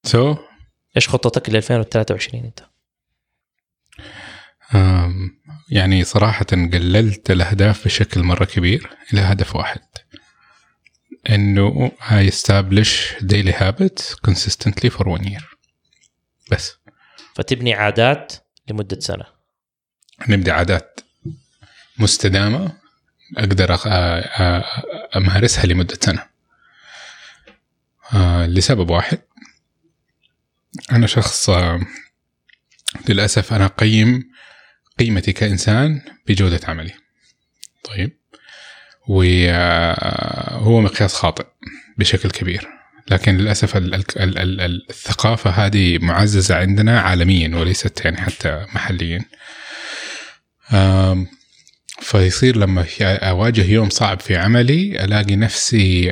ايش خطتك ل 2023 انت؟ يعني صراحة قللت الأهداف بشكل مرة كبير إلى هدف واحد، إنه I establish daily habits consistently for 1 year بس. فتبني عادات لمدة سنة. نبدأ عادات مستدامة أقدر أمارسها لمدة سنة. لسبب واحد، أنا شخص للأسف أنا قيمتي كإنسان بجودة عملي. طيب، وهو مقياس خاطئ بشكل كبير، لكن للأسف الثقافة هذه معززة عندنا عالميا وليست يعني حتى محليا. فيصير لما أواجه يوم صعب في عملي ألاقي نفسي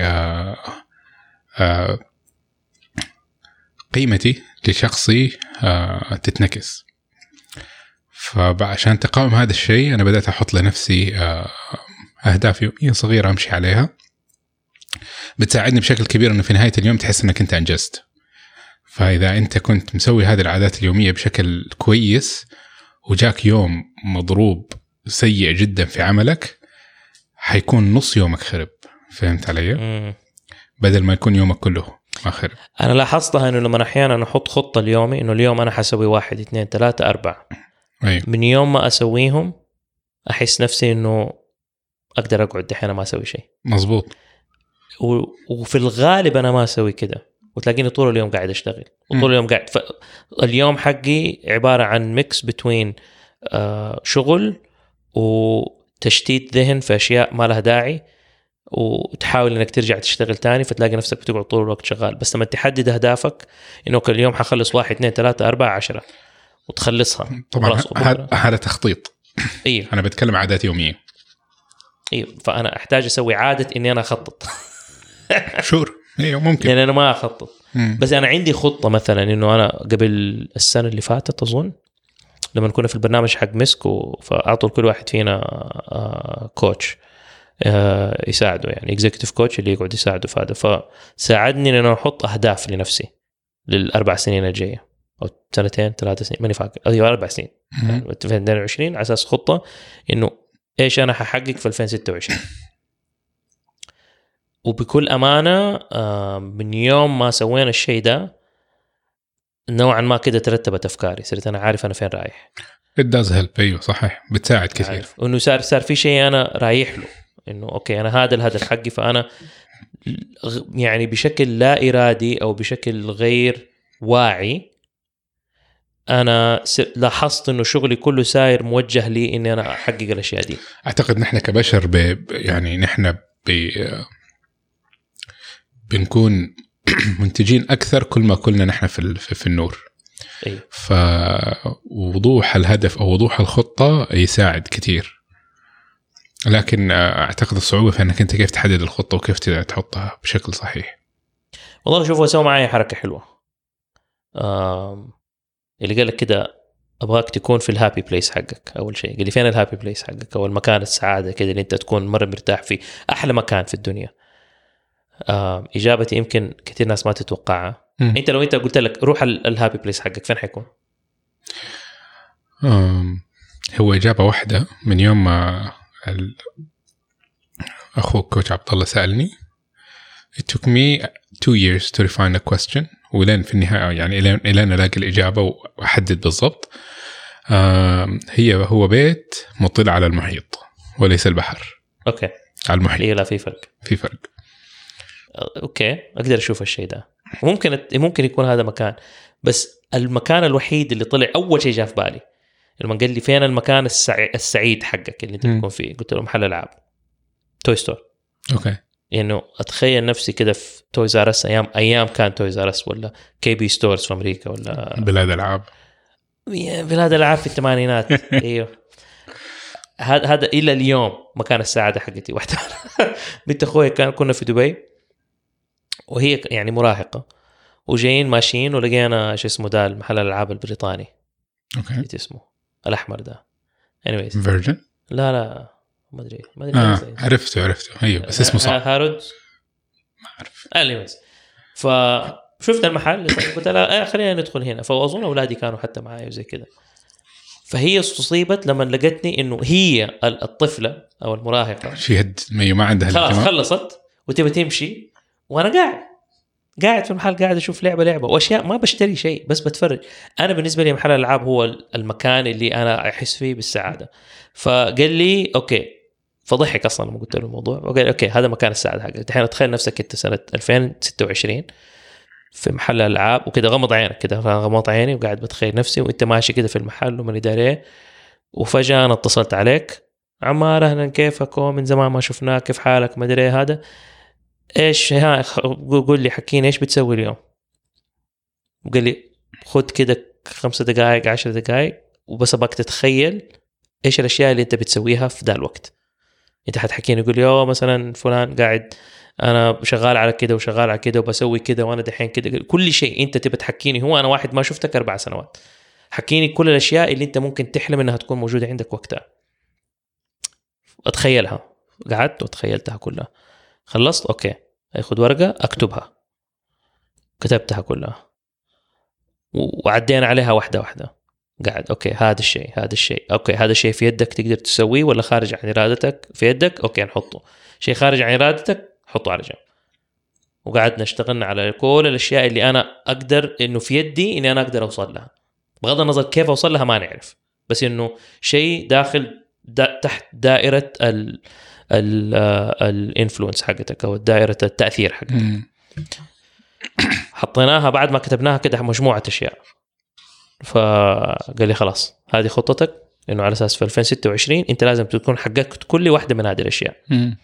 قيمتي لشخصي تتنكس. فعشان تقاوم هذا الشيء أنا بدأت أحط لنفسي أهداف يومية صغيرة أمشي عليها، بتساعدني بشكل كبير إنه في نهاية اليوم تحس إنك أنت أنجزت. فإذا أنت كنت مسوي هذه العادات اليومية بشكل كويس وجاك يوم مضروب سيء جدا في عملك، حيكون نص يومك خرب. فهمت علي؟ بدل ما يكون يومك كله خرب. أنا لاحظتها إنه لما أحيانا أحط خطة اليومي إنه اليوم أنا حسوي 1 2 3 4، من يوم ما أسويهم أحس نفسي إنه أقدر أقعد دحين ما أسوي شيء. مظبوط. وفي الغالب أنا ما أسوي كده، وتلاقيني طول اليوم قاعد أشتغل وطول اليوم قاعد. اليوم حقي عبارة عن ميكس بين شغل وتشتيت ذهن في أشياء ما لها داعي، وتحاول إنك ترجع تشتغل تاني، فتلاقي نفسك بتقعد طول الوقت شغال. بس لما تحدد أهدافك إنه كل يوم حخلص 1 2 3 4 10 وتخلصها طبعا هذا تخطيط. إيه. أنا بتكلم عادات يومية. إيه، فأنا أحتاج أسوي عادة إني أنا أخطط. شور إيه ممكن، لأن أنا ما أخطط. بس أنا عندي خطة مثلا إنه أنا قبل السنة اللي فاتت أظن لما كنا في البرنامج حق مسكو، فأعطوا كل واحد فينا كوتش يساعده، يعني إكزيكتيف كوتش اللي يقعد يساعده في هذا. فساعدني إن أنا أحط أهداف لنفسي لل4 سنين الجاية أو 2 3 سنين ماني فاكر، أيوة 4 سنين يعني 2022 على أساس خطة إنه إيش أنا ححقق في 2026. وبكل أمانة من يوم ما سوينا الشيء ده نوعا ما كده ترتبت أفكاري، صرت أنا عارف أنا فين رايح. it does help. أيوة صحيح، بتساعد كثير. وإنه صار في شيء أنا رايح له، إنه أوكي أنا هذا الهدف حقي. فأنا يعني بشكل لا إرادي أو بشكل غير واعي أنا لاحظت إنه شغلي كله ساير موجه لي إني أنا أحقق الأشياء دي. أعتقد نحن كبشر يعني نحن بنكون منتجين أكثر كل ما كلنا نحن في النور. أيه. فوضوح الهدف أو وضوح الخطة يساعد كتير، لكن أعتقد الصعوبة في أنك أنت كيف تحدد الخطة وكيف تحطها بشكل صحيح. والله شوفوا سووا معي حركة حلوة. اللي قال لك كده أبغاك تكون في الهابي بليس حقك. أول شيء قال لي فين الهابي بليس حقك أو المكان السعادة كده اللي أنت تكون مرة مرتاح فيه، أحلى مكان في الدنيا. إجابتي يمكن كثير ناس ما تتوقعها. أنت لو أنت قلت لك روح الهابي بليس حقك فين حيكون؟ هو إجابة واحدة. من يوم ما أخوك كوتش عبد الله سألني it took me 2 years to refine a question، ولين في النهاية يعني إلى ألاقي الإجابة وأحدد بالضبط. هو بيت مطل على المحيط وليس البحر. أوكي. على المحيط. لا في فرق. أوكي، أقدر أشوف الشيء ده. ممكن يكون هذا مكان، بس المكان الوحيد اللي طلع أول شيء جاء في بالي لما قال لي فين المكان السعيد حقك اللي أنت تكون فيه، قلت له محل ألعاب توي ستور. أوكي. يعني أتخيل نفسي كده في تويز آر اس أيام كان تويز آر اس ولا كي بي ستورز في أمريكا ولا بلاد الألعاب في الثمانينات. أيوه، هذا إلى اليوم مكان السعادة حقتي. واحدة بنت أخوي كنا في دبي وهي يعني مراهقة، وجايين ماشيين ولقينا ايش اسمه ده المحل الألعاب البريطاني. اوكي. اسمه الأحمر ده anyways فيرجن. لا ما ادري عرفته ايوه بس اسمه صعب. هارود ما اعرف. anyways فشفت المحل قلت لا خلينا ندخل هنا. فأظن أولادي كانوا حتى معايا وزي كده. فهي أصيبت لما لقتني إنه هي الطفلة أو المراهقة شهد ما عندها خلاص خلصت وتبى تمشي، وأنا قاعد في المحل قاعد أشوف لعبة وأشياء، ما بشتري شيء بس بتفرج. أنا بالنسبة لي محل الألعاب هو المكان اللي أنا أحس فيه بالسعادة. فقال لي أوكي، فضحك أصلا لما قلت له الموضوع، وقال أوكي هذا مكان السعادة حقك. الحين تخيل نفسك أنت سنة 2026 في محل الألعاب وكده، غمض عينك كده، غمض عيني وقاعد بتخيل نفسي وأنت ماشي كده في المحل ومن إداريه، وفجأة أنا اتصلت عليك عمار أهلا كيفك من زمان ما شفناك كيف حالك ما أدري هذا إيش ها، قول لي حكيني إيش بتسوي اليوم. وقال لي خد كده 5 دقائق 10 دقائق وبس أبغاك تتخيل إيش الأشياء اللي أنت بتسويها في ذا الوقت. أنت حتحكيني يقول لي مثلا فلان قاعد أنا شغال على كده وشغال على كده وبسوي كده وأنا دحين كده، كل شيء أنت تبي تحكيني. هو أنا واحد ما شفتك 4 سنوات، حكيني كل الأشياء اللي أنت ممكن تحلم أنها تكون موجودة عندك وقتها. أتخيلها، قعدت وتخيلتها كلها. خلصت أوكي أخذ ورقة أكتبها، كتبتها كلها وعدينا عليها واحدة واحدة. قاعد أوكي هذا الشيء أوكي هذا الشيء في يدك تقدر تسويه ولا خارج عن إرادتك؟ في يدك أوكي نحطه. شيء خارج عن إرادتك حطه على جنب. وقعدنا اشتغلنا على كل الأشياء اللي أنا أقدر إنه في يدي إني أنا أقدر أوصل لها، بغض النظر كيف أوصل لها ما نعرف، بس إنه شيء داخل تحت دائرة الانفلونس حقتك أو دائرة التأثير حقتك. حطيناها بعد ما كتبناها كده مجموعة أشياء. فقال لي خلاص هذه خطتك، إنه على أساس في 2026 أنت لازم تكون حققت كل واحدة من هذه الأشياء.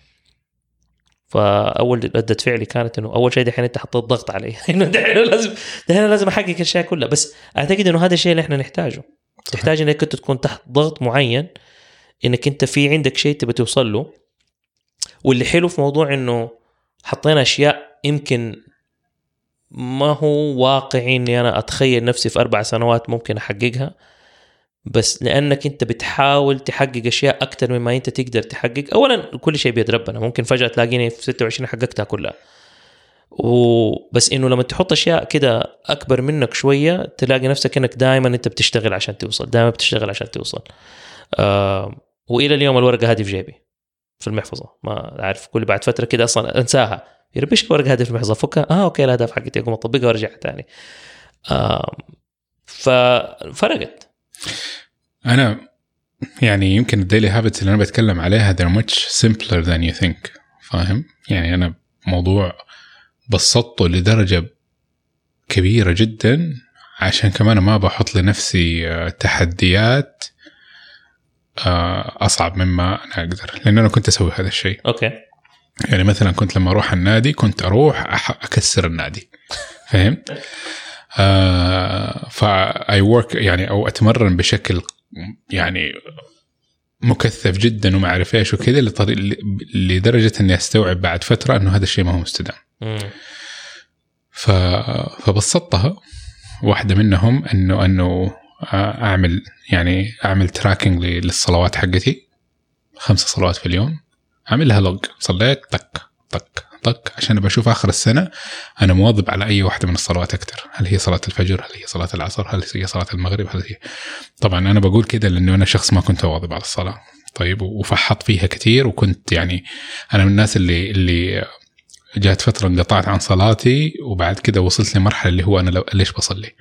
فأول ردة فعلي كانت إنه أول شيء دحين أنت حطيت ضغط علي إنه دحين لازم أحقق الأشياء كلها. بس أعتقد إنه هذا الشيء اللي إحنا نحتاجه. تحتاج إنك أنت تكون تحت ضغط معين، إنك أنت في عندك شيء تبي توصل له. واللي حلو في موضوع إنه حطينا أشياء يمكن ما هو واقعي إني أنا أتخيل نفسي في 4 سنوات ممكن أحققها، بس لأنك أنت بتحاول تحقق أشياء أكتر مما أنت تقدر تحقق. أولا كل شيء بيد ربنا، ممكن فجأة تلاقيني في 26 حققتها كلها، وبس إنه لما تحط أشياء كده أكبر منك شوية تلاقي نفسك إنك دائما أنت بتشتغل عشان توصل. وإلى اليوم الورقة هذه في جيبي في المحفظة، ما أعرف كل بعد فترة كده أصلا أنساها، يربيش الورقة هذه في المحفظة فكها أوكي الأهداف حقتي أقوم أطبقها وأرجع تاني. ففرقت. أنا يعني يمكن الديلي هابتس اللي أنا بتكلم عليها they're much simpler than you think. فاهم؟ يعني أنا موضوع بسطته لدرجة كبيرة جدا عشان كمان ما بحط لنفسي تحديات أصعب مما أنا أقدر، لأن أنا كنت أسوي هذا الشيء. أوكي. يعني مثلا كنت لما أروح النادي كنت أروح أكسر النادي. فهم؟ فأي work يعني أو أتمرن بشكل يعني مكثف جدا وما أعرف إيش وكذا لدرجة إني أستوعب بعد فترة إنه هذا الشيء ما هو مستدام. فبسطتها. واحدة منهم إنه أعمل تراكنج للصلوات حقتي، 5 صلوات في اليوم أعملها لوج، صليت طق طق طق عشان بشوف آخر السنة أنا مواظب على أي واحدة من الصلوات أكتر. هل هي صلاة الفجر؟ هل هي صلاة العصر؟ هل هي صلاة المغرب؟ هل هي طبعا أنا بقول كده لأنه أنا شخص ما كنت أواظب على الصلاة. طيب وفحط فيها كتير، وكنت يعني أنا من الناس اللي جات فترة انقطعت عن صلاتي، وبعد كده وصلت لمرحلة اللي هو أنا ليش بصلي،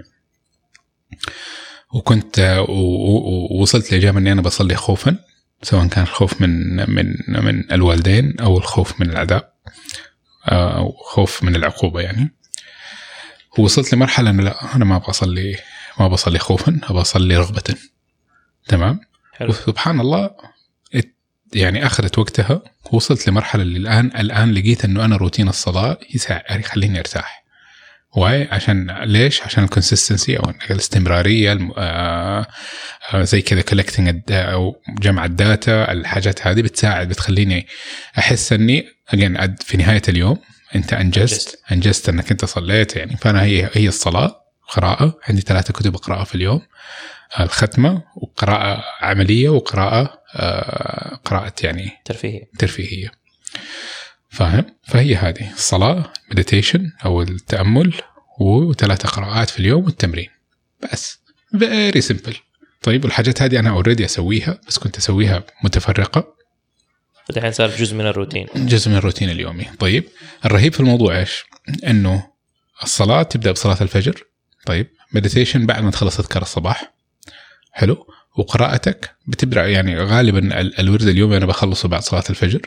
وكنت وصلت لإجابة أني أنا بصلي خوفا، سواء كان الخوف من الوالدين أو الخوف من العذاب أو خوف من العقوبة. يعني وصلت لمرحلة أنه لا، أنا ما بصلي خوفا، أبصلي رغبة. تمام. وسبحان الله يعني أخذت وقتها، وصلت لمرحلة اللي الآن لقيت أنه أنا روتين الصلاة يخليني أرتاح. واي عشان ليش؟ عشان الكونسيستنسي أو الاستمرارية، زي كذا collecting أو جمع الداتا، الحاجات هذه بتخليني أحس أني في نهاية اليوم أنت أنجزت أنك أنت صليت. يعني فأنا هي الصلاة، قراءة، عندي 3 كتب أقرأها في اليوم، الختمة وقراءة عملية وقراءة قراءة يعني ترفيهية. فاهم؟ فهي هذه الصلاة meditation أو التأمل و3 قراءات في اليوم والتمرين بس. very simple. طيب والحاجات هذه أنا already أسويها، بس كنت أسويها متفرقة، فدحين صار جزء من الروتين، جزء من الروتين اليومي. طيب الرهيب في الموضوع إيش؟ إنه الصلاة تبدأ بصلاة الفجر، طيب meditation بعد ما تخلص أذكار الصباح، حلو، وقراءتك بتبدأ يعني غالبا الورد اليومي أنا بخلصه بعد صلاة الفجر،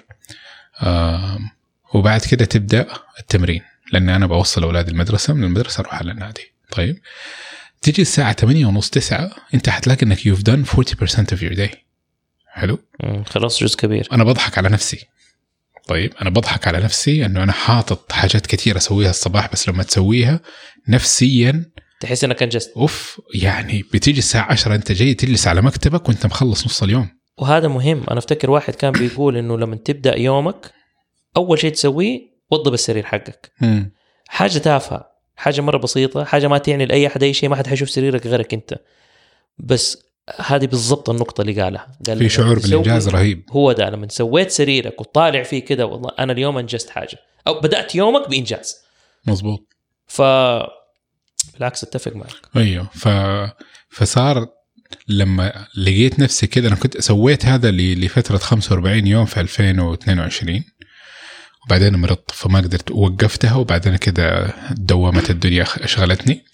وبعد كده تبدأ التمرين، لأن أنا بوصل أولاد المدرسة، من المدرسة أروح على النادي. طيب تيجي الساعة 8:30-9 أنت حتلاقي أنك you've done 40% of your day. حلو، خلاص جزء كبير. أنا بضحك على نفسي. طيب أنا بضحك على نفسي أنه أنا حاطط حاجات كتير أسويها الصباح، بس لما تسويها نفسيا تحس أنك أنجزت. أوف، يعني بتيجي الساعة 10 أنت جاي تجلس على مكتبك وأنت مخلص نص اليوم. وهذا مهم. أنا أفتكر واحد كان بيقول إنه لما تبدأ يومك أول شيء تسويه وضب السرير حقك. حاجة تافهة، حاجة مرة بسيطة، حاجة ما تعني لأي أحد أي شيء، ما حد حيشوف سريرك غيرك أنت، بس هذه بالضبط النقطة اللي قالها. قال في شعور بالإنجاز رهيب. هو ده لما سويت سريرك وطالع فيه كده، والله أنا اليوم أنجزت حاجة، أو بدأت يومك بإنجاز. مظبوط. بالعكس اتفق معك. ايوه. فصار لما لقيت نفسي كده، انا كنت سويت هذا لفتره 45 يوم في 2022، وبعدين مرضت فما قدرت، وقفتها، وبعدين كده دوامة الدنيا اشغلتني.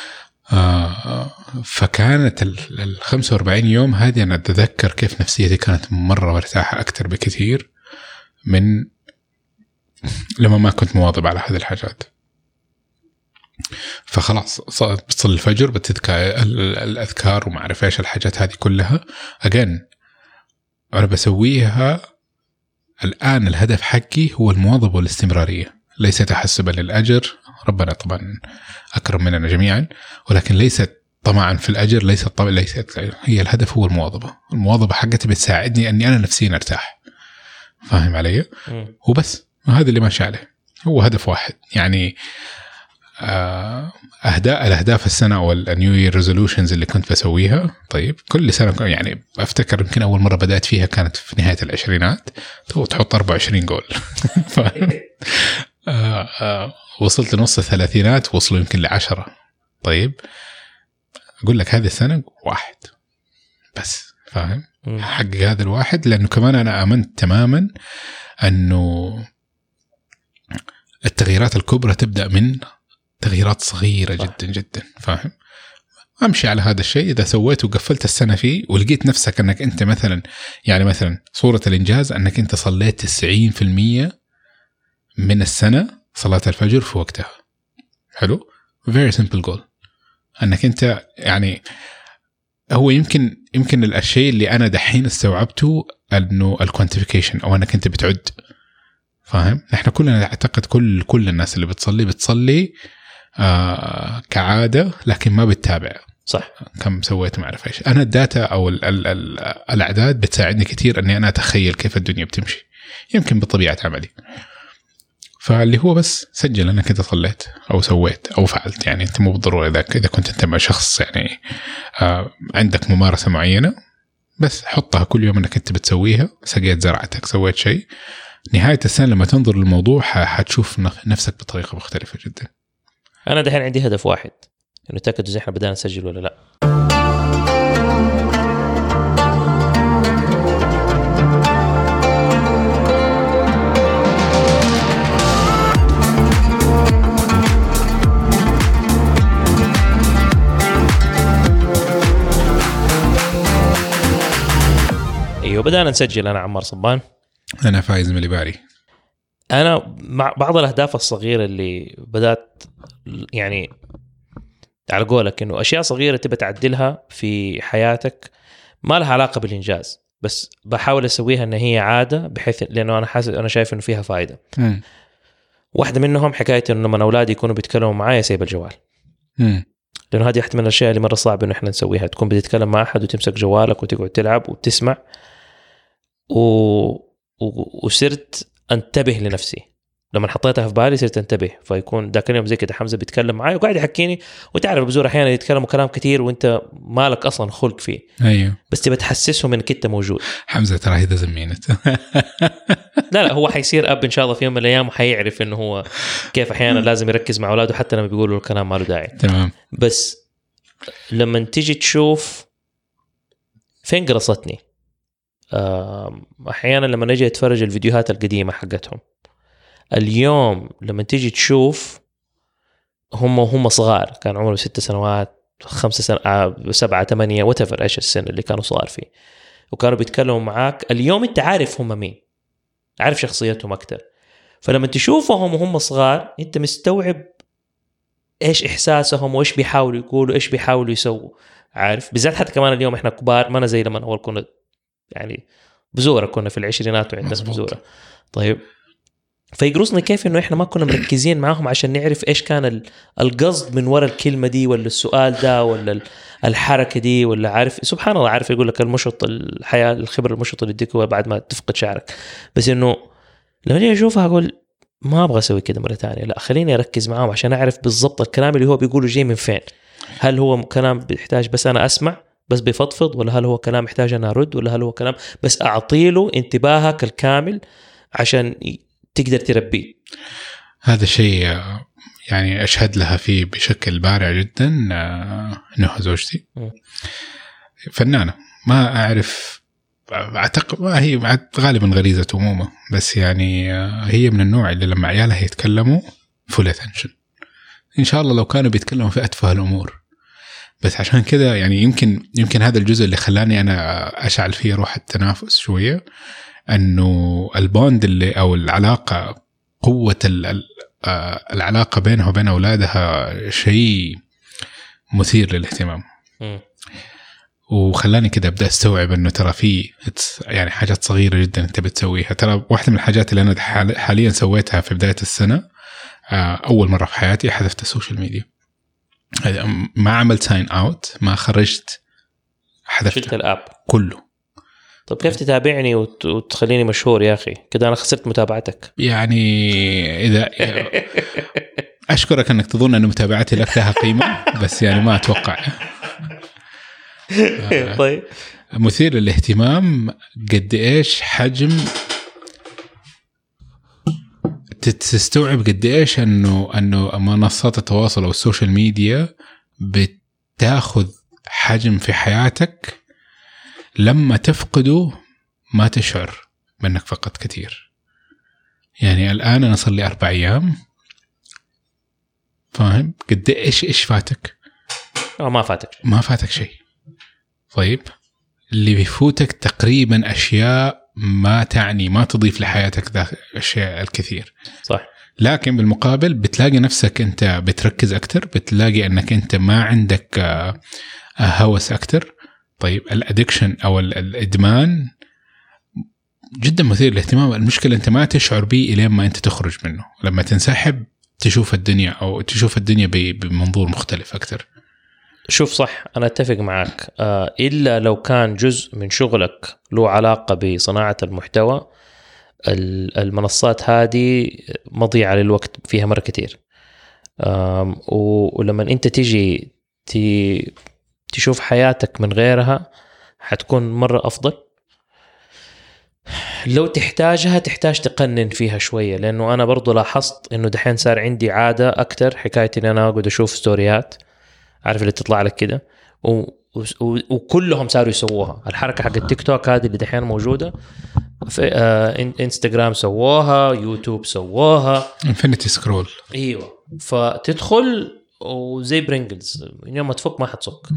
فكانت ال 45 يوم هذه انا اتذكر كيف نفسيتي كانت مره مرتاحه اكثر بكثير من لما ما كنت مواظب على هذه الحاجات. فخلاص بتصلي الفجر، بتذكر الأذكار وما أعرف إيش الحاجات هذه كلها. أجين أنا بسويها الآن. الهدف حقي هو المواظبة والاستمرارية، ليس تحسبا للأجر، ربنا طبعا أكرم مننا جميعا، ولكن ليست طمعا في الأجر، ليست هي الهدف هو المواظبة حقتي بتساعدني أني أنا نفسيا أرتاح. فاهم علي؟ وبس هذا اللي ماشي عليه، هو هدف واحد. يعني الأهداف السنة أو النيو يير ريزولوشنز اللي كنت بسويها، طيب كل سنة يعني أفتكر يمكن أول مرة بدأت فيها كانت في نهاية العشرينات، تحط 24 جول. وصلت نص الثلاثينات وصلوا يمكن ل10. طيب أقول لك هذه السنة 1 بس، فاهم؟ حق هذا الواحد، لأنه كمان أنا آمنت تماما أنه التغييرات الكبرى تبدأ من تغييرات صغيرة جدا جدا. فاهم؟ أمشي على هذا الشيء. إذا سويت وقفلت السنة فيه ولقيت نفسك أنك أنت مثلا، يعني مثلا صورة الإنجاز أنك أنت صليت 90% من السنة صلاة الفجر في وقتها. حلو؟ very simple goal. أنك أنت يعني هو يمكن الشيء اللي أنا دحين استوعبته أنه الكوانتيفيكيشن، أو أنك أنت بتعد. فاهم؟ نحن كلنا أعتقد كل الناس اللي بتصلي كعادة، لكن ما بتتابع صح كم سويت ما أعرف إيش. أنا الداتا أو الأعداد بتساعدني كثير أني أنا أتخيل كيف الدنيا بتمشي، يمكن بطبيعة عملي. فاللي هو بس سجل أنك أنت صليت أو سويت أو فعلت. يعني أنت مو بالضرورة إذا كنت أنت مع شخص يعني عندك ممارسة معينة، بس حطها كل يوم أنك أنت بتسويها. سقيت زرعتك، سويت شيء، نهاية السنة لما تنظر للموضوع حتشوف نفسك بطريقة مختلفة جدا. أنا دحين عندي هدف واحد، إنه تأكد إذا إحنا بدأنا نسجل ولا لا. أيوة بدأنا نسجل. أنا عمار صبان. أنا فايز مليباري. أنا مع بعض الأهداف الصغيرة اللي بدأت، يعني على قولك إنه أشياء صغيرة تبى تعدلها في حياتك ما لها علاقة بالإنجاز، بس بحاول أسويها إن هي عادة، بحيث لأنه أنا شايف إنه فيها فائدة. واحدة منهم حكاية إنه من أولادي يكونوا بيتكلموا معايا سيب الجوال. لأنه هذه واحدة من الأشياء اللي مرة صعب إنه إحنا نسويها، تكون بتتكلم مع أحد وتمسك جوالك وتقعد تلعب وتسمع. وصرت أنتبه لنفسي لما حطيتها في بالي صرت انتبه. فيكون ذاك اليوم زي كده حمزة بيتكلم معي وقاعد يحكيني، وتعرف بزور احيانا يتكلموا كلام كتير وانت مالك اصلا خلق فيه. ايوه بس تبى تحسسهم انك انت موجود. حمزة ترى هي زمينت. لا هو حيصير اب ان شاء الله في يوم من الايام، وحيعرف انه هو كيف احيانا لازم يركز مع اولاده حتى لما بيقولوا الكلام ما له داعي. تمام. بس لما تيجي تشوف فين قرصتني احيانا لما نجي اتفرج الفيديوهات القديمه حقتهم اليوم، لما تيجي تشوف هم صغار، كان عمره 6 سنوات 5 سنوات 7 8 whatever ايش السن اللي كانوا صغار فيه، وكانوا بيتكلموا معاك اليوم انت عارف هم مين، عارف شخصيتهم اكتر. فلما تشوفهم وهم صغار انت مستوعب ايش احساسهم وايش بيحاولوا يقولوا ايش بيحاولوا يسووا، عارف. بالذات حتى كمان اليوم احنا كبار، ما أنا زي لما اول كنا يعني بزورة، كنا في العشرينات وعندنا بزورة. طيب فيقرصني كيف انه احنا ما كنا مركزين معاهم عشان نعرف ايش كان القصد من وراء الكلمة دي ولا السؤال ده ولا الحركة دي، ولا عارف سبحان الله، عارف يقول لك المشط الحياة الخبر المشط اللي يديك بعد ما تفقد شعرك. بس انه لما اجي اشوفها اقول ما ابغى اسوي كده مرة ثانية، لا خليني اركز معاهم عشان اعرف بالضبط الكلام اللي هو بيقوله جاي من فين. هل هو كلام بيحتاج بس انا اسمع بس بيفضفض، ولا هل هو كلام محتاج أنا أرد، ولا هل هو كلام بس أعطيله انتباهك الكامل عشان تقدر تربيه. هذا شيء يعني أشهد لها فيه بشكل بارع جدا. نهى زوجتي فنانة، ما أعرف أعتقد هي غالبا غريزة أمومة، بس يعني هي من النوع اللي لما عيالها يتكلموا فول اتنشن. إن شاء الله لو كانوا بيتكلموا في أتفه الأمور. بس عشان كده يعني يمكن هذا الجزء اللي خلاني أنا أشعل فيه روح التنافس شوية، أنه البوند اللي أو العلاقة، قوة العلاقة بينها وبين أولادها شيء مثير للاهتمام. وخلاني كده أبدأ أستوعب أنه ترى في يعني حاجات صغيرة جدا أنت بتسويها. ترى واحدة من الحاجات اللي أنا حاليا سويتها في بداية السنة، أول مرة في حياتي حذفت السوشيال ميديا. ما عملت ساين اوت، ما خرجت، حذفت الاب كله. طب كيف تتابعني وتخليني مشهور يا اخي كده؟ انا خسرت متابعتك. يعني اذا اشكرك انك تظن ان متابعتي لك لها قيمه، بس يعني ما اتوقع. طيب مثير للاهتمام قد ايش حجم، تستوعب قد ايش انه منصات التواصل او السوشيال ميديا بتاخذ حجم في حياتك. لما تفقده ما تشعر بانك فقدت كثير. يعني الان انا صار لي 4 أيام فاهم قد ايش فاتك؟ ما فاتك شيء. طيب اللي بيفوتك تقريبا اشياء ما تعني، ما تضيف لحياتك ذا الشيء الكثير. صح. لكن بالمقابل بتلاقي نفسك أنت بتركز أكتر، بتلاقي أنك أنت ما عندك هوس أكتر. طيب الأدكشن أو الإدمان جدا مثير للاهتمام. المشكلة أنت ما تشعر به إلين ما أنت تخرج منه. لما تنسحب تشوف الدنيا بمنظور مختلف أكتر. شوف صح، أنا أتفق معك. إلا لو كان جزء من شغلك له علاقة بصناعة المحتوى، المنصات هذه مضيعة للوقت فيها مرة كتير. ولما أنت تيجي تشوف حياتك من غيرها حتكون مرة أفضل. لو تحتاج تقنن فيها شوية، لأنه أنا برضو لاحظت أنه دحين صار عندي عادة أكتر، حكاية أن أنا أقعد أشوف ستوريات، عارف اللي تطلع لك كده، وكلهم صاروا يسووها. الحركة حق التيك توك هذه اللي دحين موجودة في انستغرام سووها، يوتيوب سووها، انفينيتي سكرول. ايوه، فتدخل وزي برينجلز يوم ما تفك ما حتصك.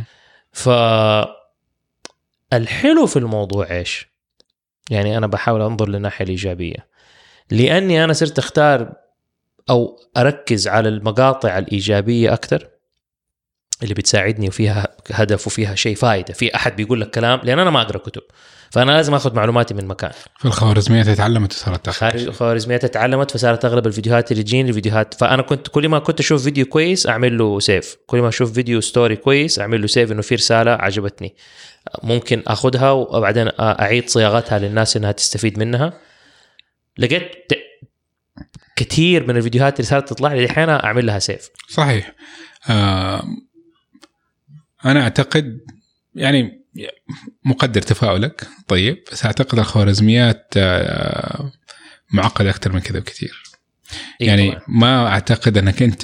فالحلو في الموضوع ايش؟ يعني انا بحاول انظر للناحية الإيجابية، لأني انا صرت اختار او اركز على المقاطع الإيجابية اكتر اللي بتساعدني وفيها هدف وفيها شيء فايدة، في أحد بيقول لك كلام، لأن أنا ما أقرأ كتب، فأنا لازم أخذ معلوماتي من مكان. فالخوارزميات تعلمت وصارت الخوارزميات تعلمت، فصارت أغلب الفيديوهات اللي تجيني الفيديوهات. فأنا كل ما كنت أشوف فيديو كويس أعمل له سيف، كل ما أشوف فيديو ستوري كويس أعمل له سيف إنه في رسالة عجبتني ممكن أخذها وبعدين أعيد صياغتها للناس إنها تستفيد منها. لقيت كثير من الفيديوهات اللي صارت تطلع لي الحين اعمل لها سيف. صحيح. انا اعتقد يعني مقدر تفاؤلك، طيب، بس اعتقد الخوارزميات معقده اكثر من كذا بكثير. يعني طبعا. ما اعتقد انك انت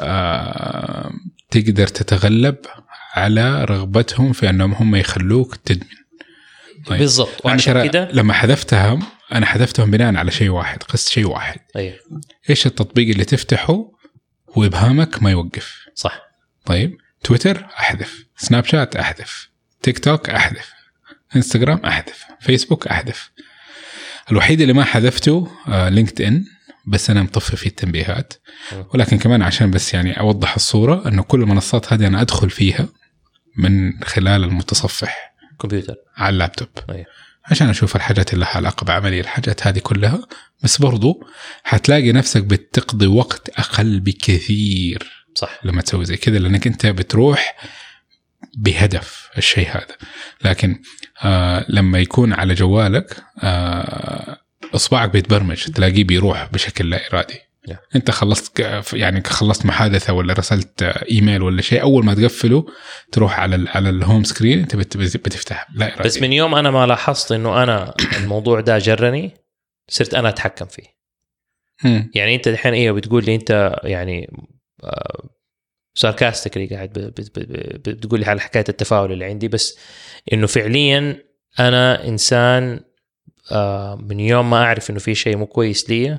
تقدر تتغلب على رغبتهم في انهم هم يخلوك تدمن. طيب. بالضبط. وعشان كده لما حذفتهم انا حذفتهم بناء على شيء واحد، قصة شيء واحد. أيه. ايش التطبيق اللي تفتحه وابهامك ما يوقف؟ صح. طيب تويتر احذف، سناب شات احذف، تيك توك احذف، انستغرام احذف، فيسبوك احذف. الوحيد اللي ما حذفته لينكد ان، بس انا مطفي فيه التنبيهات. ولكن كمان عشان بس يعني اوضح الصورة انه كل المنصات هذه انا ادخل فيها من خلال المتصفح كمبيوتر على اللابتوب. أيه. عشان اشوف الحاجات اللي لها علاقة بعملي، الحاجات هذه كلها. بس برضو حتلاقي نفسك بتقضي وقت اقل بكثير. صح. لما تسوي زي كذا، لانك انت بتروح بهدف الشيء هذا. لكن لما يكون على جوالك اصبعك بيتبرمج، تلاقيه بيروح بشكل لا ارادي. انت خلصت محادثه ولا رسلت ايميل ولا شيء، اول ما تقفله تروح على الهوم سكرين، انت بتفتح لا ارادي. بس من يوم انا ما لاحظت انه انا الموضوع ده جرني، صرت انا اتحكم فيه. يعني انت الحين ايه بتقول لي انت يعني ساركاستيكلي قاعد بتقول لي على حكايه التفاؤل اللي عندي، بس انه فعليا انا انسان من يوم ما اعرف انه في شيء مو كويس لي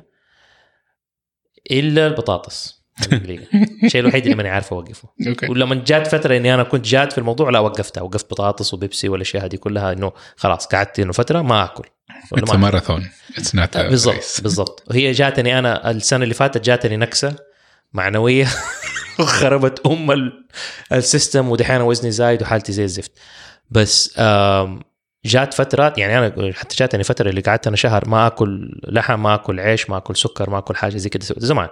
الا البطاطس. الشيء الوحيد اللي ماني عارف اوقفه. ولما جات فتره اني انا كنت جاد في الموضوع، لا وقفت بطاطس وبيبسي والاشياء هذه كلها، انه خلاص قعدت انه فتره ما اكل. It's a marathon. It's not a race. بالضبط. وهي جاتني انا السنه اللي فاتت جاتني نكسه معنويه وخربت السيستم، ودحين وزني زايد وحالتي زي الزفت. بس جات فترات، يعني انا حتى جاتني فتره اللي قعدت انا شهر ما اكل لحم، ما اكل عيش، ما اكل سكر، ما اكل حاجه زي كده زمان.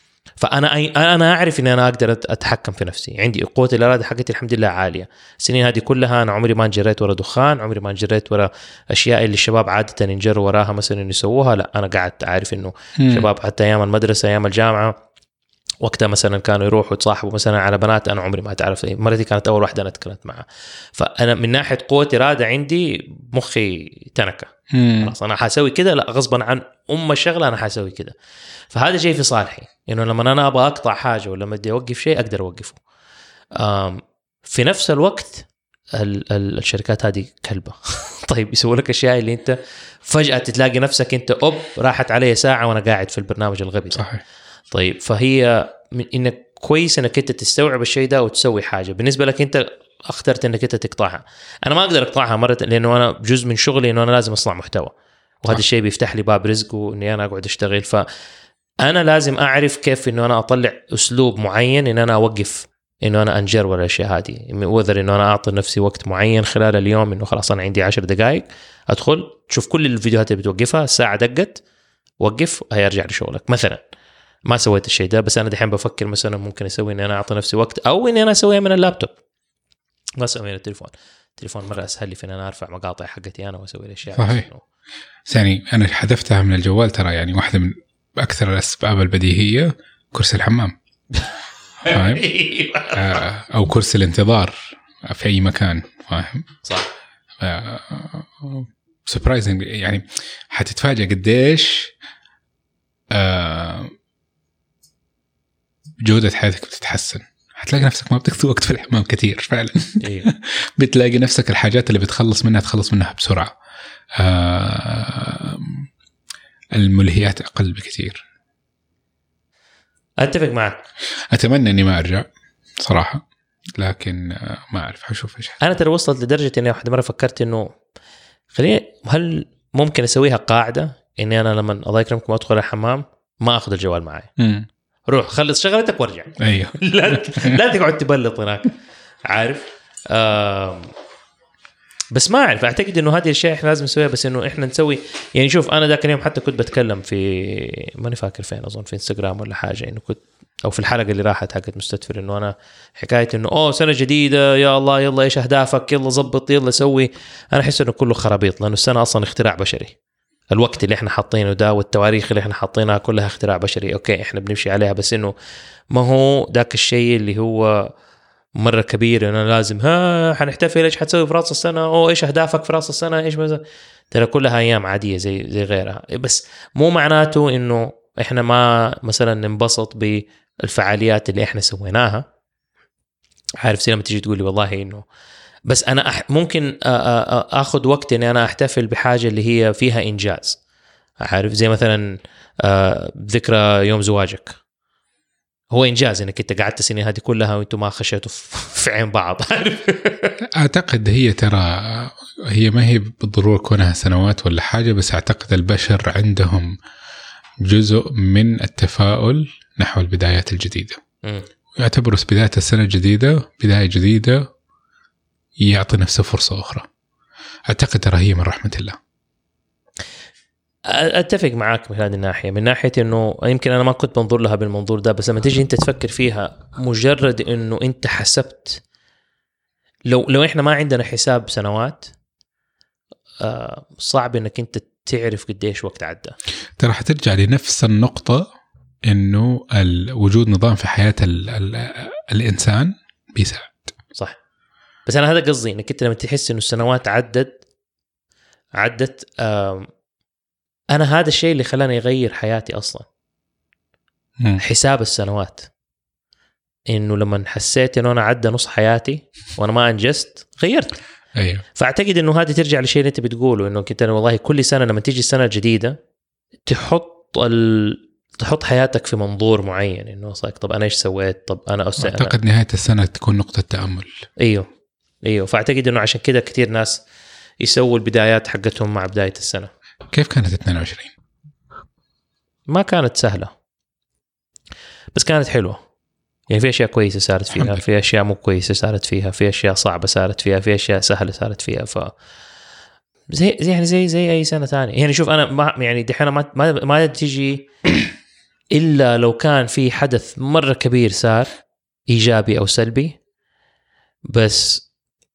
فانا اعرف ان انا اقدر اتحكم في نفسي، عندي قوه الاراده حقتي الحمد لله عاليه. السنين هذه كلها انا عمري ما انجريت ورا دخان، عمري ما انجريت ورا اشياء اللي الشباب عاده ينجروا وراها مثلا إن يسووها. لا، انا قعدت اعرف انه شباب حتى ايام المدرسه ايام الجامعه وقتها مثلا كانوا يروحوا يتصاحبوا مثلا على بنات، انا عمري ما تعرف. مرتي كانت اول واحده انا تكلمت معها. فانا من ناحيه قوه اراده عندي مخي تنكه، خلاص انا حاسوي كده، لا غصبا عن الشغله انا حاسوي كده. فهذا شيء في صالحي، انه لما انا ابغى اقطع حاجه ولا بدي اوقف شيء اقدر اوقفه. في نفس الوقت الشركات هذه كلبه. طيب يسووا لك اشياء اللي انت فجاه تلاقي نفسك انت راحت علي ساعه وانا قاعد في البرنامج الغبي. صحيح. طيب فهي انك كويس انك انت تستوعب الشيء ده وتسوي حاجه. بالنسبه لك انت اخترت انك انت تقطعها، انا ما اقدر اقطعها مره، لانه انا جزء من شغلي انه انا لازم اصنع محتوى، وهذا الشيء بيفتح لي باب رزق واني انا اقعد اشتغل. فانا لازم اعرف كيف انه انا اطلع اسلوب معين ان انا اوقف انه انا انجر ولا الاشياء هذه، وذر انه انا اعطي نفسي وقت معين خلال اليوم، انه خلاص انا عندي 10 دقائق ادخل تشوف كل الفيديوهات اللي بتوقفها، الساعه دقت وقف، هيرجع لشغلك مثلا. ما سويت الشيء ده، بس انا دحين بفكر مثلا ممكن اسوي اني انا اعطي نفسي وقت، او اني انا اسويها من اللابتوب، ما اسويها من التليفون مره اسهل لي في ان انا ارفع مقاطع حقتي انا واسوي الاشياء. صحيح. يعني انا حذفتها من الجوال ترى، يعني واحده من اكثر الاسباب البديهيه كرسي الحمام. فاهم؟ او كرسي الانتظار في اي مكان. فاهم؟ صح. سربرايزنج، يعني حتتفاجئ قديش جودة حياتك بتتحسن. هتلاقي نفسك ما بتقضي وقت في الحمام كثير فعلا. بتلاقي نفسك الحاجات اللي بتخلص منها بسرعة. الملهيات أقل بكثير. أتفق معك. أتمنى أني ما أرجع صراحة، لكن ما أعرف، حشوف إيش. أنا ترى وصلت لدرجة أني واحدة مرة فكرت أنه هل ممكن أسويها قاعدة إني أنا لما الله يكرمكم أدخل الحمام ما أخذ الجوال معي. روح خلص شغلتك وارجع. أيوه. لا تقعد تبلط هناك، عارف. بس ما أعرف، أعتقد إنه هذه الأشياء إحنا لازم نسويها، بس إنه إحنا نسوي. يعني شوف أنا ذاك اليوم حتى كنت بتكلم في ماني فاكر فين، أظن في إنستغرام ولا حاجة، إنه كنت أو في الحلقة اللي راحت حقت مستدفر، إنه أنا حكاية إنه سنة جديدة يا الله يلا إيش أهدافك، يلا زبط يلا سوي. أنا أحس إنه كله خرابيط، لأنه السنة أصلا اختراع بشري. الوقت اللي احنا حاطينه ده والتواريخ اللي احنا حاطينها كلها اختراع بشري. اوكي احنا بنمشي عليها، بس انه ما هو ذاك الشيء اللي هو مرة كبير انه لازم حنحتفل ايش حتسوي في راس السنة، او ايش اهدافك في راس السنة، ايش مثلا. ترى كلها ايام عادية زي غيرها، بس مو معناته انه احنا ما مثلا ننبسط بالفعاليات اللي احنا سويناها. عارف زي لما تيجي تقول لي والله انه بس انا ممكن اخذ وقت اني انا احتفل بحاجة اللي هي فيها انجاز. عارف زي مثلا ذكرى يوم زواجك، هو إنجاز إنك أنت قعدت السنين هذه كلها وأنتم ما خشيتوا في عين بعض. أعتقد هي ترى هي ما هي بالضرورة كونها سنوات ولا حاجة، بس أعتقد البشر عندهم جزء من التفاؤل نحو البدايات الجديدة. يعتبروا بداية السنة الجديدة بداية جديدة، يعطي نفسه فرصة أخرى. أعتقد ترى هي من رحمة الله. أتفق معاك من هذه الناحية، من ناحية إنه يمكن أنا ما كنت بنظر لها بالمنظور ده، بس لما تيجي أنت تفكر فيها مجرد إنه أنت حسبت، لو إحنا ما عندنا حساب سنوات صعب إنك أنت تعرف قديش وقت عدى. ترى حترجع لنفس النقطة إنه وجود نظام في حياة الإنسان بيساعد. صح، بس أنا هذا قصدي، إنك أنت لما تحس إنه السنوات عدت أنا هذا الشيء اللي خلاني يغير حياتي أصلا. حساب السنوات، إنه لما حسيت إنه أنا عدى نص حياتي وأنا ما أنجزت غيرت. أيوه. فأعتقد إنه هذه ترجع لشيء اللي أنت بتقوله، إنه كنت أنا والله كل سنة لما تيجي السنة الجديدة تحط حياتك في منظور معين، إنه صايك طب أنا إيش سويت، طب أنا أعتقد نهاية السنة تكون نقطة تأمل. أيوه. فأعتقد إنه عشان كده كتير ناس يسووا البدايات حقتهم مع بداية السنة. كيف كانت 22؟ ما كانت سهلة، بس كانت حلوة. يعني في أشياء كويسة صارت فيها، في أشياء مو كويسة صارت فيها، في أشياء صعبة صارت فيها، في أشياء سهلة صارت فيها. زي أي سنة ثانية. يعني شوف أنا يعني دحين ما تيجي إلا لو كان في حدث مرة كبير صار إيجابي أو سلبي، بس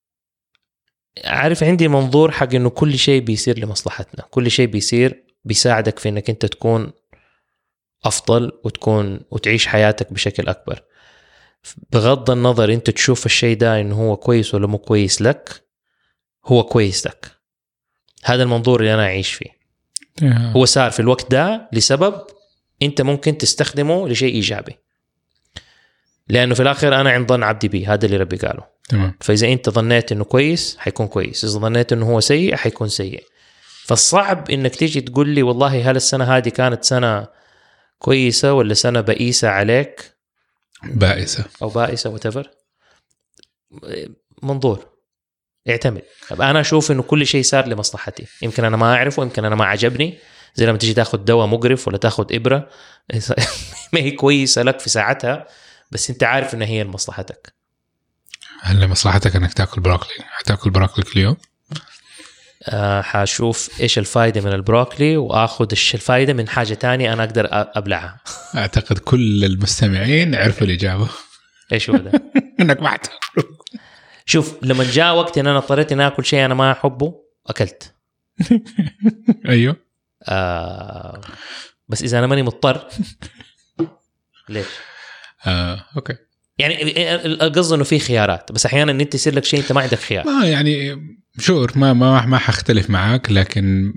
عارف عندي منظور حق إنه كل شيء بيصير لمصلحتنا، كل شيء بيساعدك في إنك أنت تكون أفضل وتعيش حياتك بشكل أكبر، بغض النظر أنت تشوف الشيء ده إنه هو كويس ولا مو كويس لك، هو كويس لك. هذا المنظور اللي أنا أعيش فيه. هو صار في الوقت ده لسبب أنت ممكن تستخدمه لشيء إيجابي، لأنه في الآخر أنا عند ظن عبدي بي، هذا اللي ربي قاله. تمام. فإذا أنت ظنيت إنه كويس حيكون كويس، إذا ظنيت إنه هو سيء حيكون سيء. فالصعب إنك تيجي تقول لي والله هل السنة هذه كانت سنة كويسة ولا سنة بائسة عليك، بائسة أو بائسة whatever. منظور يعتمد. أنا أشوف إنه كل شيء صار لمصلحتي، يمكن أنا ما أعرفه، يمكن أنا ما عجبني. زي لما تيجي تاخد دواء مقرف ولا تاخد إبرة ما هي كويسة لك في ساعتها، بس أنت عارف إنها هي لمصلحتك. هل لمصلحتك أنك تأكل بروكلي؟ هتأكل بروكلي كل يوم؟ حاشوف إيش الفايدة من البروكلي وآخذ الفايدة من حاجة تانية أنا أقدر أبلعها. أعتقد كل المستمعين عرفوا الإجابة. إيش هو ده؟ إنك ما تأكل. شوف لما جاء وقت إن أنا اضطريت إن أكل شيء أنا ما أحبه أكلت. أيوه. بس إذا أنا ماني مضطر ليش؟ أوكي. يعني القصد إنه في خيارات، بس أحيانا إن أنت يصير لك شيء أنت ما عندك خيار. يعني شور ما حختلف معاك، لكن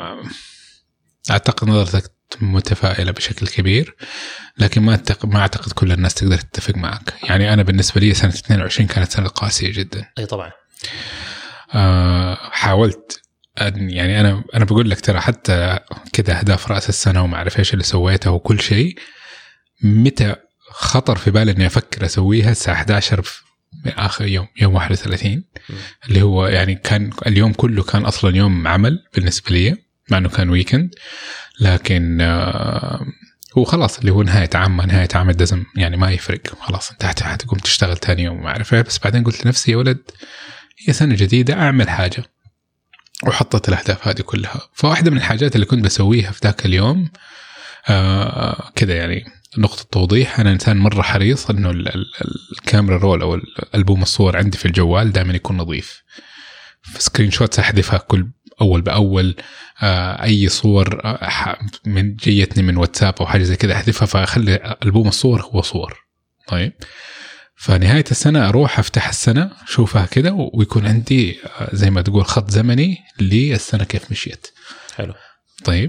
أعتقد نظرتك متفائلة بشكل كبير، لكن ما أعتقد كل الناس تقدر تتفق معك. يعني أنا بالنسبة لي سنة 22 كانت سنة قاسية جدا. أي طبعا. حاولت يعني أنا بقول لك ترى حتى كده أهداف رأس السنة وما أعرف إيش اللي سويته وكل شيء، متى خطر في بالي إني أفكر أسويها الساعة 11 من آخر يوم 31 اللي هو يعني كان اليوم كله كان أصلا يوم عمل بالنسبة لي، مع أنه كان ويكند، لكن هو خلاص اللي هو نهاية عام دزم، يعني ما يفرق خلاص انت هتقوم تشتغل تاني يوم ما أعرف. بس بعدين قلت لنفسي يا ولد هي سنة جديدة أعمل حاجة، وحطت الأهداف هذه كلها. فواحدة من الحاجات اللي كنت بسويها في ذاك اليوم كده يعني نقطة توضيح، أنا إنسان مرة حريص إنه الكاميرا رول أو الألبوم الصور عندي في الجوال دائما يكون نظيف. سكرين شوت أحذفها كل اول باول. اي صور من جيتني من واتساب او حاجه زي كده احذفها، فاخلي البوم الصور هو صور. طيب فنهايه السنه اروح افتح السنه اشوفها كده، ويكون عندي زي ما تقول خط زمني للسنه كيف مشيت. حلو. طيب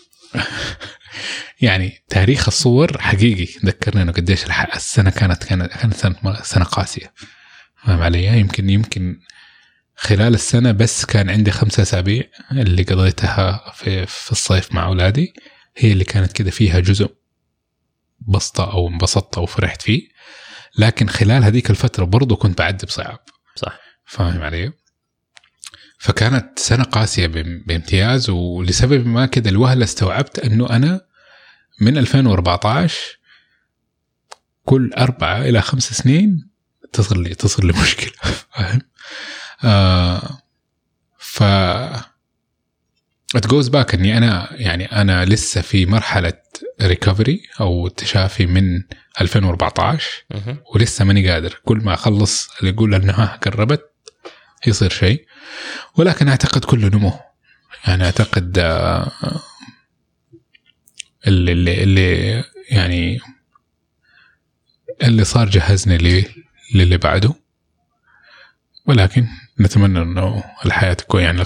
يعني تاريخ الصور حقيقي ذكرني انه قديش السنه كانت سنه قاسيه. فاهم علي؟ يمكن خلال السنه بس كان عندي 5 أسابيع اللي قضيتها في الصيف مع اولادي، هي اللي كانت كده فيها جزء بسطه او انبسطت او فرحت فيه، لكن خلال هذيك الفتره برضو كنت بعدي بصعب. صح. فاهم علي؟ فكانت سنه قاسيه بامتياز. ولسبب ما كده الوهله استوعبت انه انا من 2014 كل 4 إلى 5 سنين تصل لي مشكلة. فاهم؟ ف it goes back اني انا لسه في مرحلة ريكفري او تشافي من 2014 ولسه ماني قادر. كل ما اخلص اللي يقول انها قربت يصير شيء، ولكن اعتقد كله نمو. يعني اعتقد اللي يعني اللي صار جهزني للي بعده. ولكن نتمنى انه الحياة تكون يعني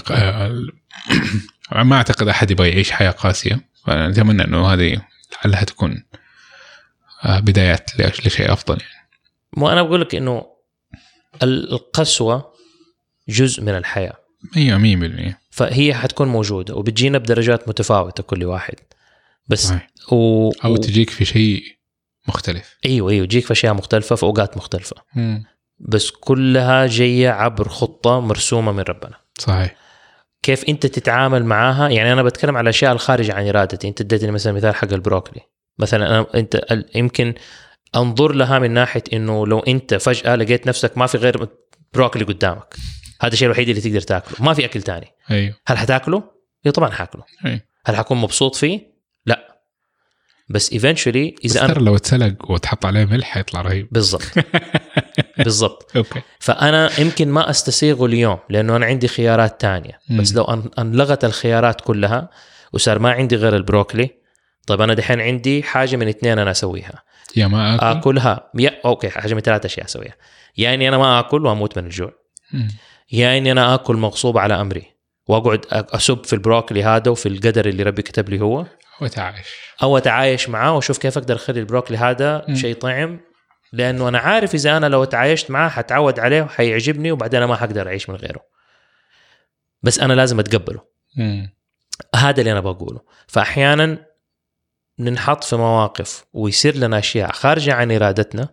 ما اعتقد احد يبغى يعيش حياة قاسية، فنتمنى انه هذه لعلها تكون بدايات لشيء افضل. يعني مو انا بقول لك انه القسوة جزء من الحياة 100%. فهي حتكون موجودة وبتجينا بدرجات متفاوتة كل واحد، بس أو تجيك في شيء مختلف. أيوة تجيك في أشياء مختلفة في أوقات مختلفة. بس كلها جاية عبر خطة مرسومة من ربنا. صحيح. كيف أنت تتعامل معاها؟ يعني أنا بتكلم على أشياء الخارجة عن إرادتي. أنت اديتني مثلا مثال حق البروكلي مثلا. أنت يمكن أنظر لها من ناحية إنه لو أنت فجأة لقيت نفسك ما في غير بروكلي قدامك، هذا الشيء الوحيد اللي تقدر تاكله، ما في أكل تاني. أيوه. هل حتاكله؟ طبعا حاكله. أيوه. هل حكون مبسوط فيه؟ لا. بس eventually إذا أنا لو اتسلق وتحط عليه ملح يطلع رهيب. بالضبط. أوكي. فأنا يمكن ما أستسيغه اليوم لأنه أنا عندي خيارات تانية. بس لو أنلغت الخيارات كلها وصار ما عندي غير البروكلي، طيب أنا دحين عندي حاجة من 2 أنا أسويها. يا ما أكلها أوكي، حاجة من 3 أشياء أسويها. يعني أنا ما أكل وأموت من الجوع، يعني أنا أكل مغصوب على أمري وأقعد أسب في البروكلي هذا وفي القدر اللي ربي كتب لي هو، أو أتعايش معاه وأشوف كيف أقدر أخلي البروكلي هذا شيء طعم، لأنه أنا عارف إذا أنا لو تعايشت معاه حتعود عليه وحيعجبني وبعدين أنا ما حقدر أعيش من غيره، بس أنا لازم أتقبله. هذا اللي أنا بقوله. فأحيانا ننحط في مواقف ويصير لنا أشياء خارجة عن إرادتنا.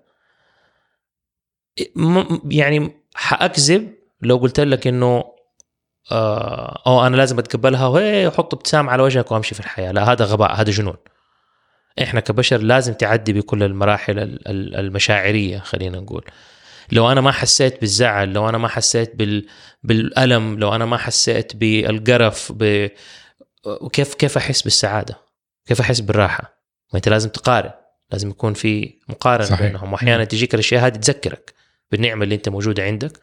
يعني حأكذب لو قلت لك إنه أنا لازم أتقبلها وحط ابتسام على وجهك وأمشي في الحياة. لا، هذا غباء، هذا جنون. إحنا كبشر لازم تعدي بكل المراحل المشاعرية. خلينا نقول لو أنا ما حسيت بالزعل، لو أنا ما حسيت بالألم، لو أنا ما حسيت بالقرف، كيف أحس بالسعادة؟ كيف أحس بالراحة؟ ما أنت لازم تقارن، لازم يكون في مقارنة. صحيح. بينهم. وأحيانا تجيك الأشياء هذه تذكرك بالنعمة اللي أنت موجودة عندك.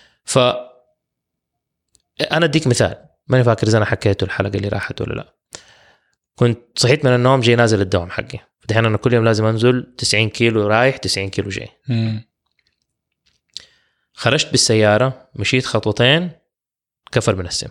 أنا أديك مثال، ماني فاكر إذا أنا حكيته الحلقة اللي راحت ولا لا. كنت صحيت من النوم جاي نازل الدوام حقي، فدحين أنا كل يوم لازم أنزل 90 كيلو رايح 90 كيلو جاي. خرجت بالسيارة، مشيت 2 خطوات كفر من السم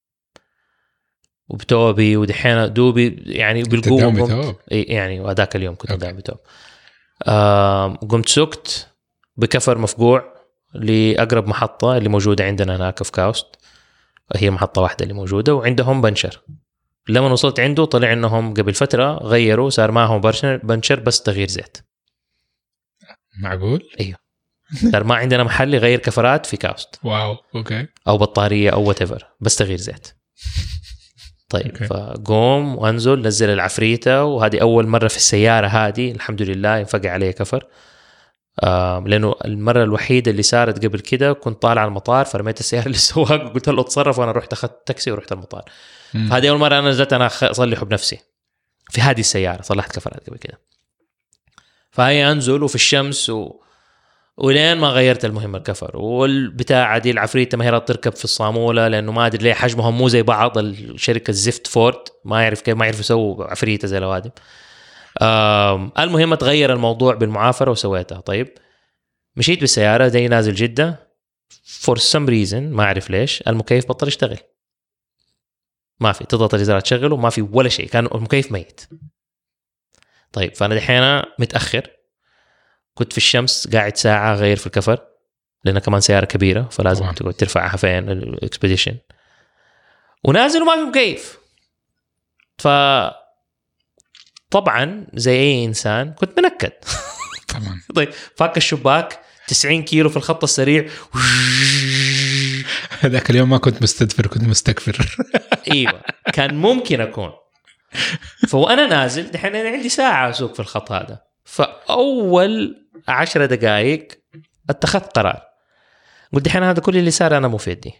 وبتوبي، ودحين دوبي يعني بالقوة يعني. وهذاك اليوم كنت داوم بتوب. قمت سكت بكفر مفقوع لأقرب محطة اللي موجودة عندنا هناك في كاوست. هي محطة واحدة اللي موجودة وعندهم بنشر. لما وصلت عنده طلع إنهم قبل فترة غيروا، صار معهم بنشر بس تغيير زيت. معقول؟ أيوه. صار ما عندنا محل يغير كفرات في كاوست. واو. أوكي. أو بطارية أو whatever، بس تغيير زيت. طيب. فقوم وانزل نزل العفريتة، وهذه أول مرة في السيارة هذه الحمد لله ينفقع عليه كفر. لأنه المرة الوحيدة اللي صارت قبل كده كنت طالع على المطار، فرميت السيارة للسواق وقلت له اتصرف، وأنا رحت أخذت تاكسي ورحت المطار. فهذه أول مرة أنا نزلت أنا أصلحه بنفسي في هذه السيارة. صلحت كفرات قبل كده. فهي أنزل وفي الشمس ولين ما غيرت المهمة الكفر والبتاعة دي العفريتة ما هي تركب في الصامولة لأنه ما أدري ليه حجمهم مو زي بعض. الشركة الزفت فورد ما يعرف كيف ما يعرف يسوي عفريتة زي الوادم. المهم تغير الموضوع بالمعافرة وسويتها. طيب مشيت بالسيارة زي نازل جدة for some reason ما أعرف ليش المكيف بطل يشتغل. ما في تضغط الإزرار تشغله ما في ولا شيء كان المكيف ميت. طيب فأنا دحين متأخر كنت في الشمس قاعد ساعة غير في الكفر لأنها كمان سيارة كبيرة فلازم تقعد ترفعها فين الإكسبيديشن ونازل وما في مكيف. طبعا زي أي إنسان كنت منكد. طيب فاك الشباك 90 كيلو في الخط السريع. هذاك اليوم ما كنت مستدفر كنت مستكفر. ايوه كان ممكن اكون. فوانا نازل دحين انا عندي ساعه اسوق في الخط هذا. فاول 10 دقائق اتخذت قرار قلت دحين هذا كل اللي صار انا مو في يدي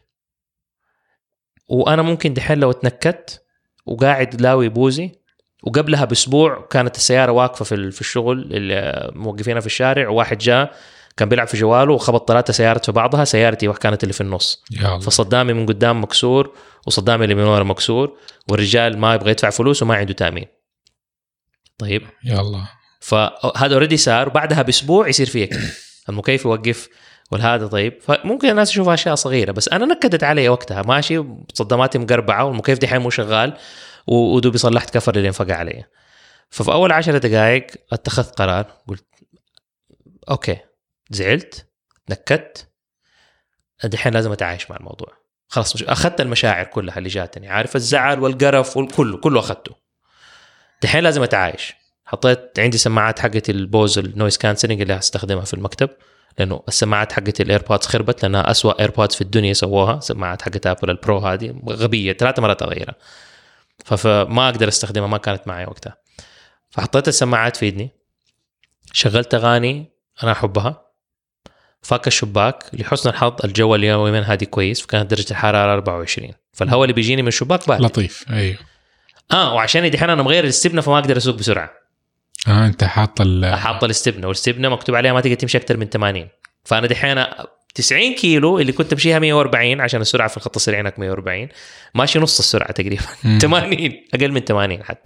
وانا ممكن دحين لو اتنكدت وقاعد لاوي بوزي. وقبلها باسبوع كانت السياره واقفه في الشغل اللي موقفينها في الشارع وواحد جاء كان بيلعب في جواله وخبط 3 سيارات في بعضها. سيارتي كانت اللي في النص فصدامي من قدام مكسور وصدامي اللي من ورا مكسور والرجال ما يبغى يدفع فلوس وما عنده تأمين. طيب يا الله فهذا اوريدي صار بعدها باسبوع يصير فيك المكيف يوقف والهذا. طيب فممكن الناس يشوفها اشياء صغيره بس انا نكدت علي وقتها ماشي صدماتي مقربعه والمكيف دحين مو شغال ودوبي صلحت كفر اللي انفقع علي. ففي اول 10 دقائق اتخذت قرار قلت اوكي زعلت نكدت دحين لازم اتعايش مع الموضوع. خلاص اخذت المشاعر كلها اللي جاتني عارف الزعل والقرف كله اخذته. دحين لازم اتعايش. حطيت عندي سماعات حقت البوز النويز كانسلنج اللي هستخدمها في المكتب لانه السماعات حقت الايربودز خربت لانها اسوأ ايربودز في الدنيا سووها. سماعات حقت ابل البرو هذه غبيه 3 مرات اغيرها فما اقدر استخدمها ما كانت معي وقتها. فحطيت السماعات في ايدي شغلت اغاني انا احبها فاك الشباك. لحسن الحظ الجو اليوم من هادي كويس فكانت درجه الحراره 24 فالهواء اللي بيجيني من الشباك بارد لطيف. ايوه وعشان دحين انا مغير الاستبنه فما اقدر اسوق بسرعه. انت حاط الاستبنه والاستبنه مكتوب عليها ما تقدر تمشي اكثر من 80. فانا دحين 90 كيلو اللي كنت امشيها 140 عشان السرعه في الخط السريع هناك 140 ماشي نص السرعه تقريبا 80 اقل من 80 حتى.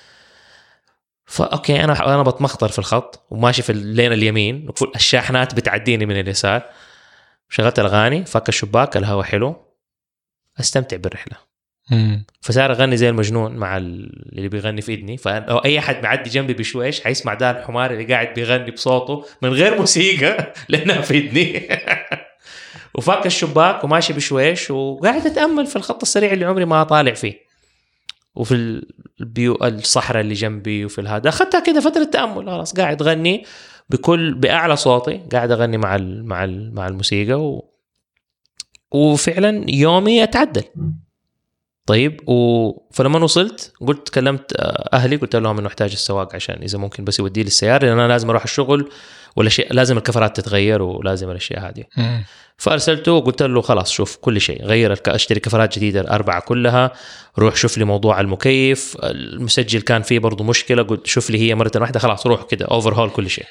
فاوكي انا بتمخطر في الخط وماشي في اللين اليمين وكل الشاحنات بتعديني من اليسار. شغلت الاغاني فك الشباك الهواء حلو استمتع بالرحله. فصار اغني زي المجنون مع اللي بيغني في اذني. فلو اي احد معدي جنبي بشويش حيسمع ده الحمار اللي قاعد بيغني بصوته من غير موسيقى لانها في اذني. وفك الشباك وماشي بشويش وقاعد اتامل في الخط السريع اللي عمري ما طالع فيه وفي الصحراء اللي جنبي وفي هذا. اخذتها كده فتره تامل خلاص قاعد اغني باعلى صوتي قاعد اغني مع الموسيقى وفعلا يومي اتعدل. طيب فلما وصلت قلت كلمت اهلي قلت لهم انه احتاج السواق عشان اذا ممكن بس يودي لي السياره لان انا لازم اروح الشغل ولا شيء لازم الكفرات تتغير ولازم الاشياء هذه. فارسلته وقلت له خلاص شوف كل شيء غير اشتري كفرات جديده 4 كلها. روح شوف لي موضوع المكيف المسجل كان فيه برضو مشكله قلت شوف لي هي مره واحده خلاص روح كده اوفرهول كل شيء.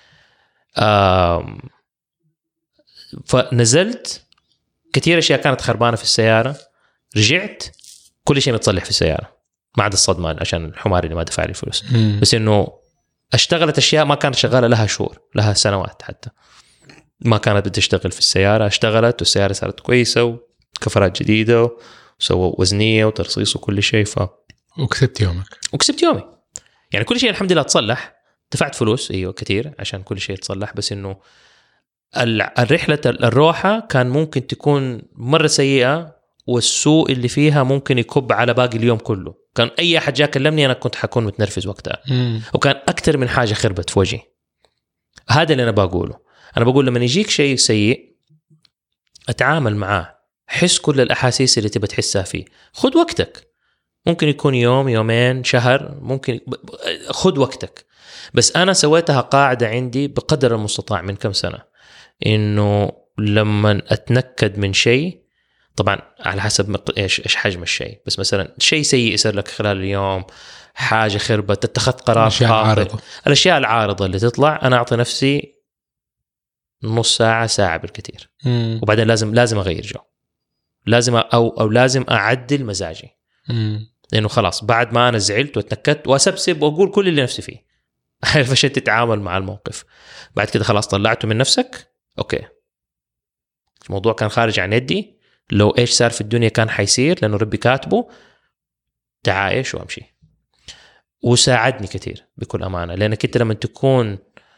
فنزلت كثير اشياء كانت خربانه في السياره رجعت كل شيء متصلح في السياره ما عدا الصدمه عشان الحمار اللي ما دفع لي فلوس. بس انه اشتغلت اشياء ما كانت شغاله لها شهور لها سنوات حتى ما كانت بتشتغل في السياره اشتغلت والسياره صارت كويسه وكفرات جديده وسووا وزنيه وترصيص وكل شيء. وكسبت يومي يعني كل شيء الحمد لله تصلح. دفعت فلوس ايوه كتير عشان كل شيء يتصلح بس انه الرحله الروحه كان ممكن تكون مره سيئه والسوء اللي فيها ممكن يكب على باقي اليوم كله. كان اي احد جاء كلمني انا كنت حكون متنرفز وقتها وكان اكتر من حاجه خربت في وجهي. هذا اللي انا بقوله. انا بقول لما يجيك شيء سيء اتعامل معاه حس كل الاحاسيس اللي تبى تحسها فيه. خذ وقتك ممكن يكون يوم يومين شهر ممكن خذ وقتك. بس انا سويتها قاعده عندي بقدر المستطاع من كم سنه انه لما اتنكد من شيء طبعا على حسب ايش حجم الشيء بس مثلا شيء سيء يصير لك خلال اليوم حاجه خربت اتخذت قرار الاشياء العارضه اللي تطلع انا اعطي نفسي نص ساعة ساعة بالكثير. وبعدين لازم أغير جو، لازم أو لازم أعدل مزاجي، لأنه خلاص بعد ما أنا زعلت واتنكت وأسبسب وأقول كل اللي نفسي فيه عارف عشان تتعامل مع الموقف. بعد كده خلاص طلعته من نفسك، أوكي الموضوع كان خارج عن يدي، لو إيش صار في الدنيا كان حيصير لأنه ربي كاتبه، تعايش وأمشي. وساعدني كتير بكل أمانة، لأنك أنت لما تكون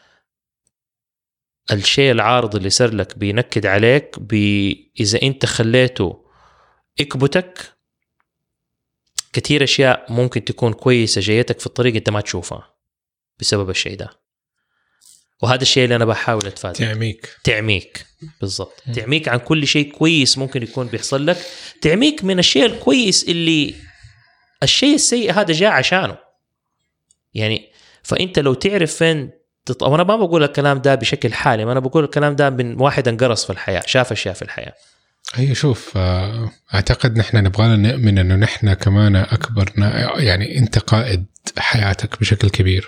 الشيء العارض اللي صار لك بينكد عليك إذا أنت خليته اكبتك، كتير أشياء ممكن تكون كويسة جايتك في الطريق أنت ما تشوفها بسبب الشيء ده. وهذا الشيء اللي أنا بحاول أتفادى. تعميك بالضبط، تعميك عن كل شيء كويس ممكن يكون بيحصل لك، تعميك من الشيء الكويس اللي الشيء السيء هذا جاء عشانه يعني. فأنت لو تعرف فين وأنا ما بقول الكلام ده بشكل حالي، ما أنا بقول الكلام ده من واحد انقرص في الحياة، شاف أشياء في الحياة. هي شوف، أعتقد نحن نبغى نؤمن إنه نحن كمان أكبرنا، يعني أنت قائد حياتك بشكل كبير،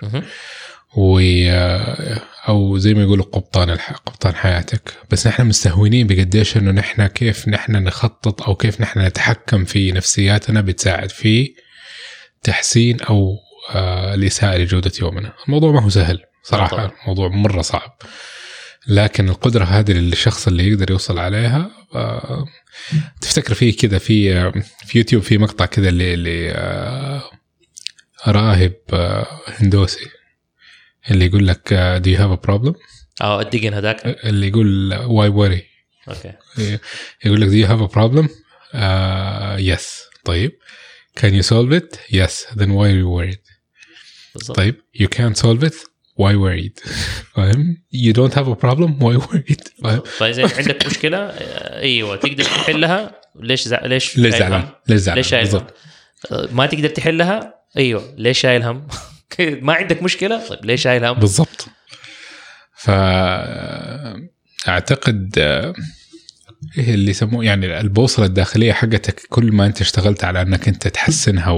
أو زي ما يقولوا قبطان حياتك، بس نحن مستهونين بقديش إنه نحن كيف نحن نخطط أو كيف نحن نتحكم في نفسياتنا بتساعد في تحسين أو الإساءة لجودة يومنا. الموضوع ما هو سهل صراحة، الموضوع مرة صعب، لكن القدرة هذه للشخص اللي يقدر يوصل عليها. تفتكر فيه كذا في يوتيوب في مقطع كذا اللي راهب هندوسي اللي يقول لك do you have a problem؟ الدقن هذاك اللي يقول why worry؟ أوكي. يقول لك do you have a problem؟ yes. طيب can you solve it؟ yes. then why are you worried؟ طيب you can't solve it؟ why worried؟ فاهم؟ you don't have a problem؟ why worried؟ فاهم؟ فإذا عندك مشكلة أيوة تقدر تحلها، ليش زعلان؟ ليش شايل؟ ما تقدر تحلها، أيوة ليش شايل هم؟ ما عندك مشكلة، طيب ليش شايل هم؟ بالضبط. فأعتقد إيه اللي يسموه يعني البوصلة الداخلية حقتك، كل ما أنت اشتغلت على أنك أنت تحسنها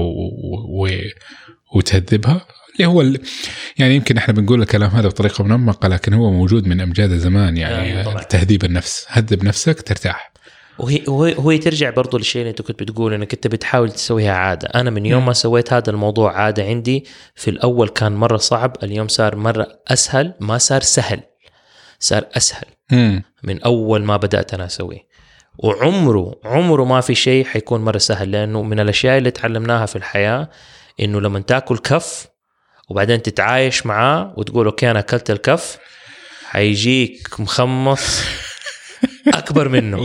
وتهذبها، اللي هو يعني يمكن إحنا بنقول الكلام هذا بطريقة منمقة، لكن هو موجود من أمجاد الزمان يعني. تهذيب النفس، هذب نفسك ترتاح. وهي ترجع برضو للشيء اللي أنت كنت بتقول إنك أنت بتحاول تسويها عادة. أنا من يوم ما سويت هذا الموضوع عادة عندي، في الأول كان مرة صعب، اليوم صار مرة أسهل، ما صار سهل، صار أسهل من أول ما بدأت أنا أسويه. وعمره ما في شيء حيكون مرة سهل، لأنه من الأشياء اللي تعلمناها في الحياة إنه لما تأكل كف وبعدين تتعايش معاه وتقول أوكي أنا أكلت الكف، حيجيك مخمص أكبر منه.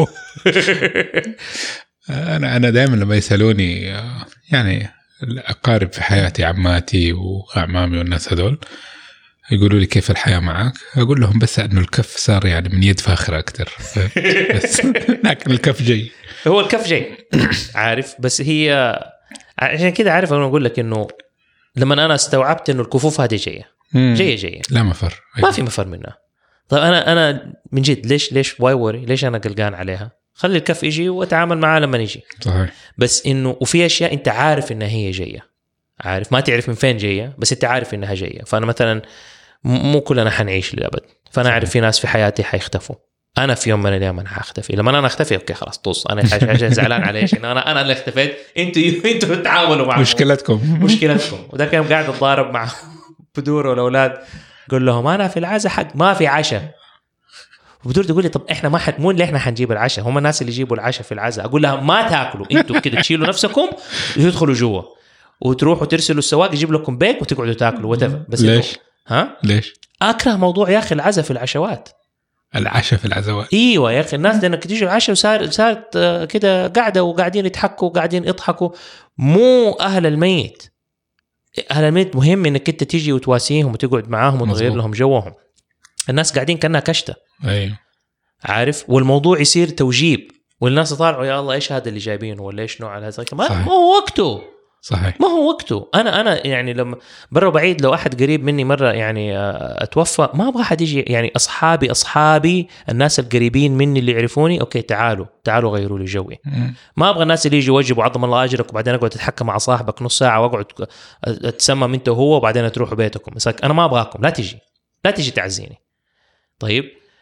أنا دائما لما يسألوني يعني الأقارب في حياتي، عماتي وأعمامي والناس هذول، يقولوا لي كيف الحياة معك، أقول لهم بس أنه الكف صار يعني من يد فاخرة أكتر بس لكن الكف جاي، هو الكف جاي عارف. بس هي عشان كده عارف أنا أقول لك إنه لما أنا استوعبت إنه الكفوف هذه جاية لا مفر، ما في مفر منها. طيب أنا من جد ليش واي وري، ليش أنا قلقان عليها؟ خلي الكف يجي وأتعامل معاه لما يجي. صحيح. بس إنه وفي أشياء أنت عارف إنها هي جاية، عارف ما تعرف من فين جاية، بس أنت عارف إنها جاية. فأنا مثلا مو كلنا حنعيش للأبد، فأنا أعرف في ناس في حياتي حيختفوا. أنا في يوم من الأيام أنا حاختفي. لما أنا أختفي أوكي خلاص طوس، أنا زعلان عليه إن أنا اللي اختفيت، أنتوا تتعاملوا مع مشكلتكم. وده كان قاعد أتضارب مع بدور والأولاد، قل لهم أنا في العزاء حق ما في عشاء، وبدور تقول لي طب إحنا ما مو اللي إحنا حنجيب العشاء، هم الناس اللي يجيبوا العشاء في العزاء. أقول لهم ما تاكلوا أنتوا كده، تشيلوا نفسكم وتدخلوا جوا وتروحوا ترسلوا السواق يجيب لكم بيك وتقعدوا تاكلوا بس ليش؟ ليش؟ أكره موضوع يا أخي العزاء في العشوات. العشاء في العزوات ايوه يا اخي، الناس لانك تيجي العشاء صارت كده قاعده وقاعدين يضحكوا وقاعدين يضحكوا. مو اهل الميت مهم انك انت تيجي وتواسيهم وتقعد معاهم وتغير لهم جوهم. الناس قاعدين كأنها كشته، ايوه عارف، والموضوع يصير توجيب والناس طالعوا يا الله ايش هذا اللي جايبينه ولا ايش نوع هذا. ما هو وقته. صحيح، ما هو وقته. انا يعني لما برا بعيد لو احد قريب مني مره يعني اتوفى، ما ابغى احد يجي يعني اصحابي الناس القريبين مني اللي يعرفوني اوكي تعالوا غيروا لي جوي. ما ابغى الناس اللي يجوا يوجبوا عظم الله اجرك وبعدين اقعد اتحكم مع صاحبك نص ساعه واقعد اتسمم انت وهو وبعدين تروحوا بيتكم. انا ما ابغاكم، لا تجي تعزيني. طيب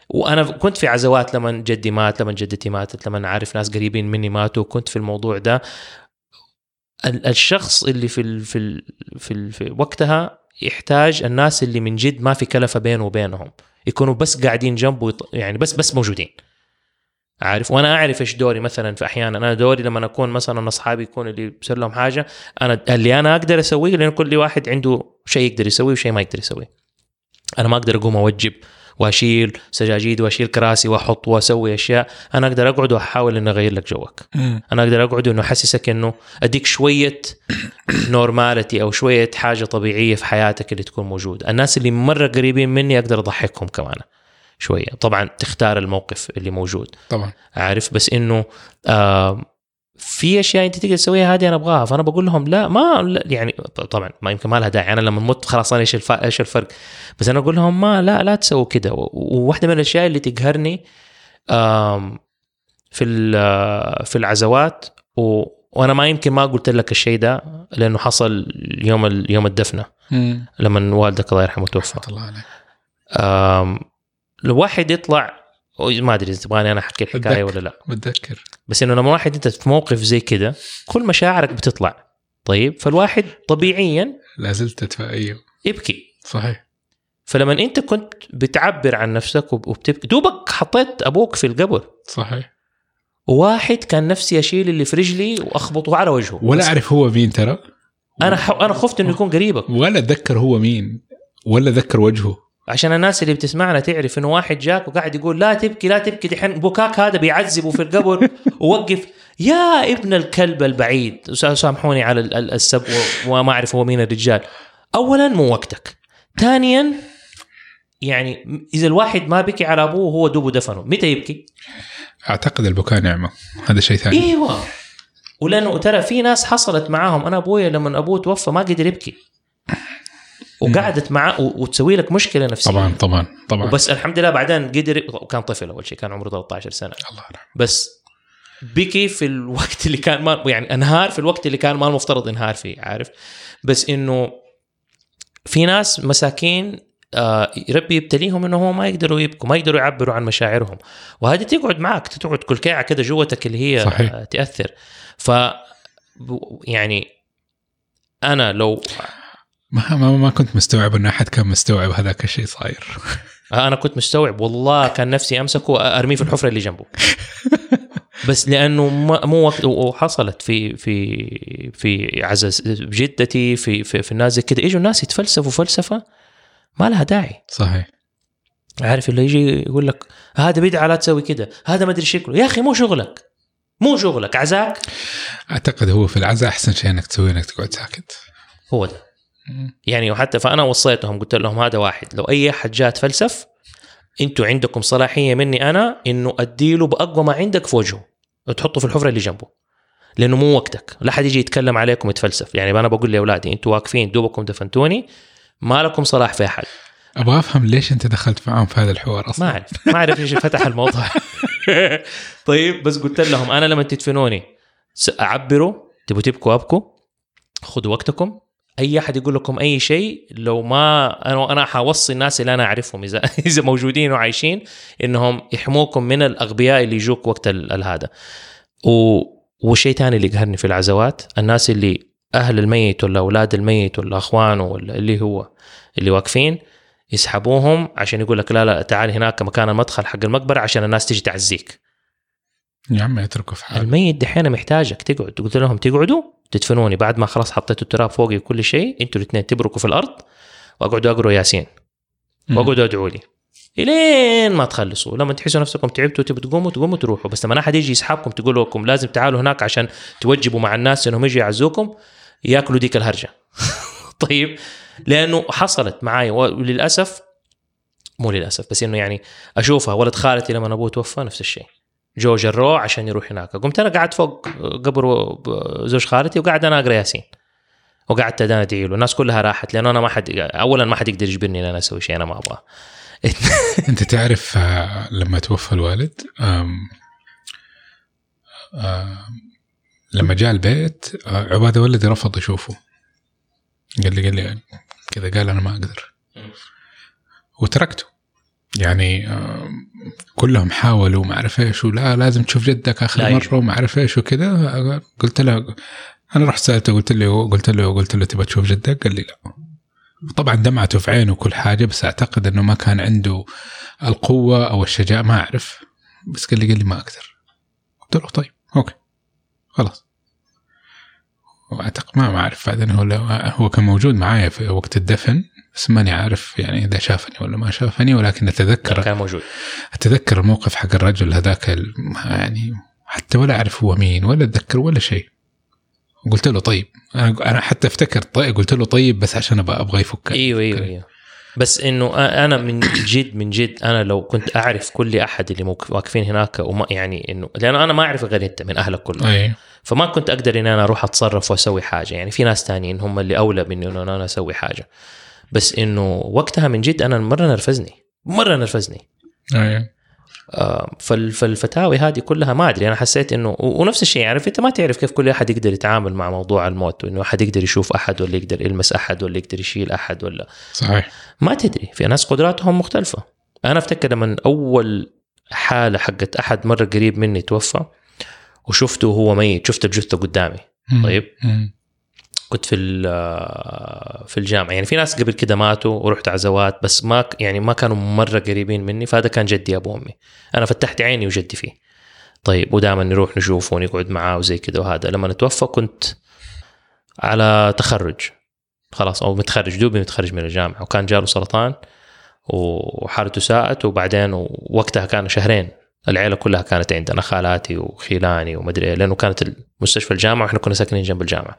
وانا كنت في عزوات لما جدي مات، لما جدتي ماتت، لما اعرف ناس قريبين مني ماتوا، كنت في الموضوع ده. الشخص اللي في وقتها يحتاج الناس اللي من جد ما في كلفة بينه وبينهم، يكونوا بس قاعدين جنبه، يعني بس موجودين، عارف. وانا اعرف ايش دوري مثلا. في احيانا انا دوري لما اكون مثلا اصحابي يكون اللي بيصير لهم حاجه، انا اللي انا اقدر اسويه، لان كل واحد عنده شيء يقدر يسويه وشيء ما يقدر يسويه. انا ما اقدر اقوم اوجب واشيل سجاجيد واشيل كراسي واحط واسوي اشياء. انا اقدر اقعد واحاول ان اغير لك جوك. انا اقدر اقعد انه احسسك انه اديك شويه نورماليتي او شويه حاجه طبيعيه في حياتك اللي تكون موجوده. الناس اللي مره قريبين مني اقدر اضحكهم كمان شويه. طبعا تختار الموقف اللي موجود طبعا، عارف. بس انه في اشياء انت تقدر تسويها هذه انا ابغاها، فانا بقول لهم لا، ما يعني طبعا ما يمكن ما لها داعي، انا لما نموت خلاص انا ايش الفرق. بس انا اقول لهم ما لا تسووا كده. وواحده من الاشياء اللي تقهرني في العزوات، وانا ما يمكن ما قلت لك الشيء ده لانه حصل يوم الدفنه لما والدك الله يرحمه توفى. الله عليك. الواحد يطلع، ما ادري اذا تبغاني انا احكي الحكايه ولا لا. بتذكر بس انه لما واحد انت في موقف زي كده كل مشاعرك بتطلع. طيب فالواحد طبيعيا لازلت تتفائل يبكي. صحيح. فلما انت كنت بتعبر عن نفسك وبتبكي، دوبك حطيت ابوك في القبر. صحيح. واحد كان نفسي اشيل اللي في رجلي واخبطه على وجهه، ولا اعرف هو مين ترى. انا خفت انه يكون قريبك، ولا اتذكر هو مين، ولا اتذكر وجهه. عشان الناس اللي بتسمعنا تعرف انه واحد جاك وقاعد يقول لا تبكي لا تبكي، دحين بكاك هذا بيعذبه في القبر. ووقف يا ابن الكلب البعيد، سامحوني على السب وما اعرف هو مين الرجال. اولا مو وقتك، ثانيا يعني اذا الواحد ما بكي على ابوه هو دوبه دفنه، متى يبكي؟ اعتقد البكاء نعمه، هذا شيء ثاني. ايوه، ولانه ترى في ناس حصلت معاهم. انا ابويا لما ابوه توفى ما قدر يبكي، وقعدت معه وتسوي لك مشكله نفسيه. طبعا وبس الحمد لله بعدين قدر. كان طفل اول شيء، كان عمره 13 سنه. الله يرحمه. بس بكي في الوقت اللي كان ما يعني انهار في الوقت اللي كان ما المفترض انهار فيه، عارف. بس انه في ناس مساكين ربي يبتليهم انه هو ما يقدروا يبكوا، ما يقدروا يعبروا عن مشاعرهم، وهذه تقعد معك، تقعد كلكعه كده جوتك اللي هي صحيح. تأثر. ف يعني انا لو ما كنت مستوعب ان احد كان مستوعب هذاك الشيء صاير. انا كنت مستوعب والله، كان نفسي امسكه وارميه في الحفره اللي جنبه. بس لانه مو وقت. وحصلت في عزز جدتي في الناس زي كده، اجوا الناس يتفلسفوا فلسفه ما لها داعي. صحيح. عارف اللي يجي يقول لك هذا بدعه لا تسوي كده، هذا ما ادري شكله. يا اخي مو شغلك عزاك. اعتقد هو في العزاء احسن شيء انك تسويه انك تقعد ساكت. هو ده يعني. وحتى فانا وصيتهم قلت لهم هذا واحد لو اي احد جاء تفلسف، انتوا عندكم صلاحيه مني انا انه اديله باقوى ما عندك في وجهه وتحطه في الحفره اللي جنبه، لانه مو وقتك. لا حد يجي يتكلم عليكم يتفلسف. يعني انا بقول لاولادي انتوا واقفين دوبكم دفنتوني، ما لكم صلاح في احد. ابغى افهم ليش انت دخلت معهم في هذا الحوار اصلا. ما اعرف ليش فتح الموضوع. طيب بس قلت لهم انا لما تدفنوني اعبروا، تبوا تبكوا ابكوا، خذوا وقتكم. اي احد يقول لكم اي شيء، لو ما انا حوصي الناس اللي انا اعرفهم اذا موجودين وعايشين انهم يحموكم من الاغبياء اللي يجوك وقت هذا. وشيء ثاني اللي قهرني في العزوات، الناس اللي اهل الميت ولا اولاد الميت ولا اخوانه ولا اللي واقفين يسحبوهم عشان يقول لك لا تعال هناك مكان المدخل حق المقبره عشان الناس تيجي تعزيك. يا عم اتركوا في حاله. الميت دحين محتاجك تقعد. قلت لهم تقعدوا تدفنوني بعد ما خلاص حطيتوا التراب فوقي وكل شيء، انتوا الاثنين تبركوا في الارض واقعدوا اقروا ياسين واقعدوا ادعوا لي الين ما تخلصوا. لما تحسوا نفسكم تعبتوا تبوا تقوموا تروحوا. بس لما احد يجي يسحبكم تقول لكم لازم تعالوا هناك عشان توجبوا مع الناس انهم يجوا يعزوكم، ياكلوا ديك الهرجه. طيب لانه حصلت معي، وللاسف مو للاسف بس انه يعني اشوفها. ولد خالتي لما ابوه توفى نفس الشيء، جو جروه عشان يروح هناك. قمت انا قاعد فوق قبر زوج خالتي وقاعد انا اقرا ياسين وقعدت انا ادعي له. الناس كلها راحت لانه انا ما حد يقدر يجبرني ان انا اسوي شيء انا ما ابغاه. انت تعرف لما توفى الوالد لما جاء البيت عبادة ولدي رفض يشوفه. قال لي كذا، قال انا ما اقدر وتركته. يعني كلهم حاولوا ما أعرف إيش ولا لازم تشوف جدك آخر مرة وما أعرف إيش وكذا. قلت له أنا رحت سألته قلت له تبغى تشوف جدك؟ قال لي لا. طبعا دمعته في عينه وكل حاجة، بس أعتقد أنه ما كان عنده القوة أو الشجاعة، ما أعرف، بس قال لي ما أقدر. قلت له طيب أوكي خلاص. وأعتقد ما أعرف بعدين هو كان موجود معايا في وقت الدفن، بس ماني عارف يعني إذا شافني ولا ما شافني، ولكن كان موجود. أتذكر الموقف حق الرجل هذاك يعني حتى ولا أعرف هو مين ولا أتذكر ولا شيء. قلت له طيب، أنا حتى افتكر طيب، قلت له طيب بس عشان أبغى يفك. أيوة. بس إنه أنا من جد أنا لو كنت أعرف كل أحد اللي واقفين هناك، وما يعني إنه لأنه أنا ما أعرف غير أنت من أهلك كلهم. أيه. فما كنت أقدر إن أنا أروح أتصرف وأسوي حاجة. يعني في ناس تانيين هم اللي أولى مني إنه أنا أسوي حاجة. بس إنه وقتها من جد أنا مرة نرفزني. أيه. فالفتاوي هذه كلها ما أدري، أنا حسيت إنه ونفس الشيء، عارف أنت ما تعرف كيف كل أحد يقدر يتعامل مع موضوع الموت، وإنه أحد يقدر يشوف أحد ولا يقدر يلمس أحد ولا يقدر يشيل أحد ولا صحيح. ما تدري، في ناس قدراتهم مختلفة. أنا أفتكر لما أول حالة حقت أحد مرة قريب مني توفى وشفته وهو ميت، شفت الجثة قدامي. طيب كنت في الجامعة، يعني في ناس قبل كده ماتوا ورحت عزوات، بس ما كانوا مرة قريبين مني. فهذا كان جدي أبو أمي، أنا فتحت عيني وجدي فيه. طيب ودائما نروح نشوفه ونقعد معاه وزي كده. وهذا لما نتوفى كنت على تخرج خلاص، أو دوبي متخرج من الجامعة، وكان جاله سرطان وحالته ساءت. وبعدين وقتها كان شهرين العيلة كلها كانت عندنا، خالاتي وخيلاني ومدري، لأنه كانت المستشفى الجامعة وإحنا كنا ساكنين جنب الجامعة.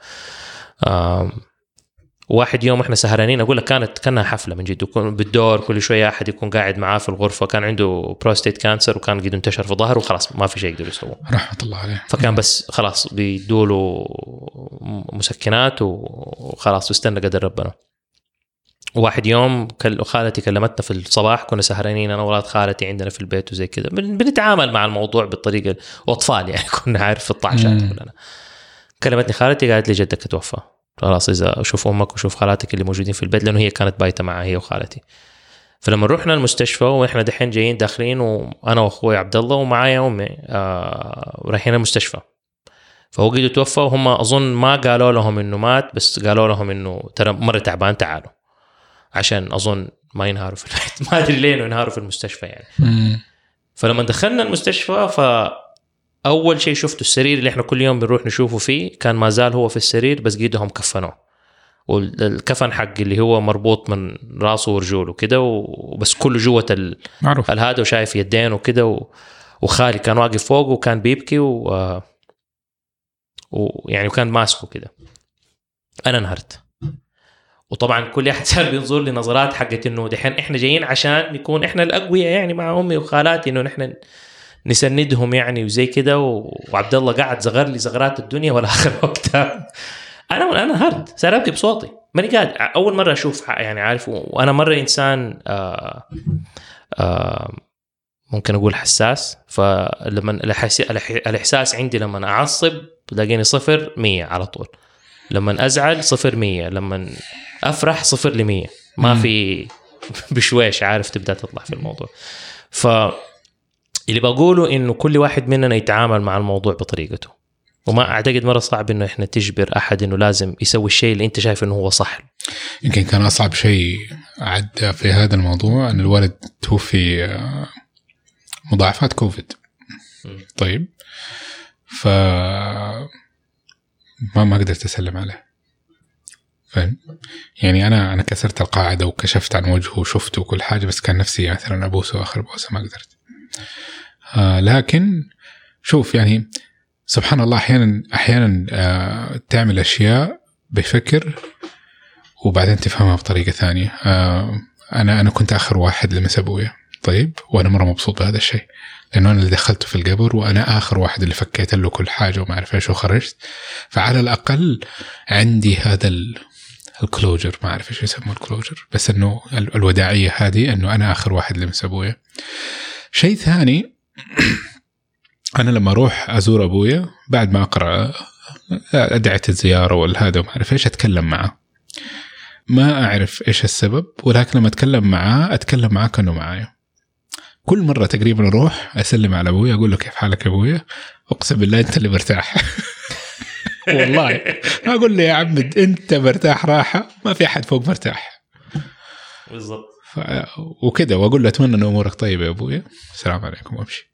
واحد يوم احنا سهرانين، اقول لك كانها حفله من جد، يكون بالدور كل شويه احد يكون قاعد معاه في الغرفه. كان عنده بروستيت كانسر وكان قد انتشر في ظهره وخلاص ما في شيء يقدر يسويه، رحمه الله عليه. فكان بس خلاص بيدوله مسكنات وخلاص واستنى قدر ربنا. واحد يوم خالتي كلمتنا في الصباح، كنا سهرانين انا وولاد خالتي عندنا في البيت وزي كده، بنتعامل مع الموضوع بالطريقه، واطفال يعني كنا عارف في الطعشات كلنا. كلمتني خالتي قالت لي جدك توفى خلاص، إذا شوف أمك وشوف خالاتك اللي موجودين في البيت، لأنه هي كانت بايتة معها هي وخالتي. فلما رحنا المستشفى وإحنا دحين جايين داخلين، وأنا وأخوي عبد الله ومعايا أمي رايحين المستشفى، فهو قد توفى، وهم أظن ما قالوا لهم إنه مات، بس قالوا لهم إنه ترى مرة تعبان تعالوا، عشان أظن ما ينهاروا في البيت. ما أدري ليه إنه ينهاروا في المستشفى يعني. فلما دخلنا المستشفى أول شيء شفته السرير اللي إحنا كل يوم بنروح نشوفه فيه، كان ما زال هو في السرير، بس قيدهم كفنوه، والكفن حق اللي هو مربوط من راسه ورجوله كده، وبس كله جوة هذا، وشايف يدين وكده. وخالي كان واقف فوقه وكان بيبكي ويعني وكان ماسكه كده. أنا انهرت، وطبعا كل أحد صار بينظر لي نظرات حقت إنه دحين إحنا جايين عشان نكون إحنا الأقوياء يعني مع أمي وخالاتي، إنه نحن نسندهم يعني وزي كده. وعبد الله قاعد زغر لي زغرات الدنيا ولا آخر وقتها. أنا هرد صار أبكي بصوتي، ماني قاعد. أول مرة أشوف يعني عارف، وأنا مرة إنسان ممكن أقول حساس. فلما الإحساس عندي لما أعصب تلاقيني 0-100 على طول، لما أزعل 0-100، لما أفرح 0-100، ما في بشويش عارف تبدأ تطلع في الموضوع. اللي بقوله إنه كل واحد مننا يتعامل مع الموضوع بطريقته، وما أعتقد مرة صعب إنه إحنا تجبر أحد إنه لازم يسوي الشيء اللي أنت شايف إنه هو صح. يمكن كان أصعب شيء عد في هذا الموضوع أن الوالد توفي مضاعفات كوفيد. طيب ما قدرت أسلم عليه، فهم؟ يعني أنا كسرت القاعدة وكشفت عن وجهه وشفته وكل حاجة، بس كان نفسي مثلا أبوسه آخر بوسة ما قدرت. لكن شوف يعني سبحان الله، أحيانا تعمل أشياء بفكر وبعدين تفهمها بطريقة ثانية. أنا كنت آخر واحد لمس أبويا، طيب، وأنا مرة مبسوط بهذا الشيء، لأنه أنا اللي دخلته في القبر، وأنا آخر واحد اللي فكيت له كل حاجة وما أعرف إيش وخرجت. فعلى الأقل عندي هذا الكلوجر، ما أعرف إيش يسموه الكلوجر، بس إنه الوداعية هذه، إنه أنا آخر واحد لمس أبويا. شيء ثاني، أنا لما أروح أزور أبويا بعد ما أقرأ أدعية الزيارة والهذا وما أعرف إيش، أتكلم معه، ما أعرف إيش السبب، ولكن لما أتكلم معه كأنه معايا. كل مرة تقريبا أروح أسلم على أبوي أقول له كيف حالك يا أبويا، أقسم بالله أنت اللي مرتاح. والله أقول له يا عمد أنت مرتاح راحة ما في أحد فوق مرتاح. بالضبط. وكده وأقول له أتمنى أن أمورك طيبة يا أبويا، السلام عليكم وأمشي.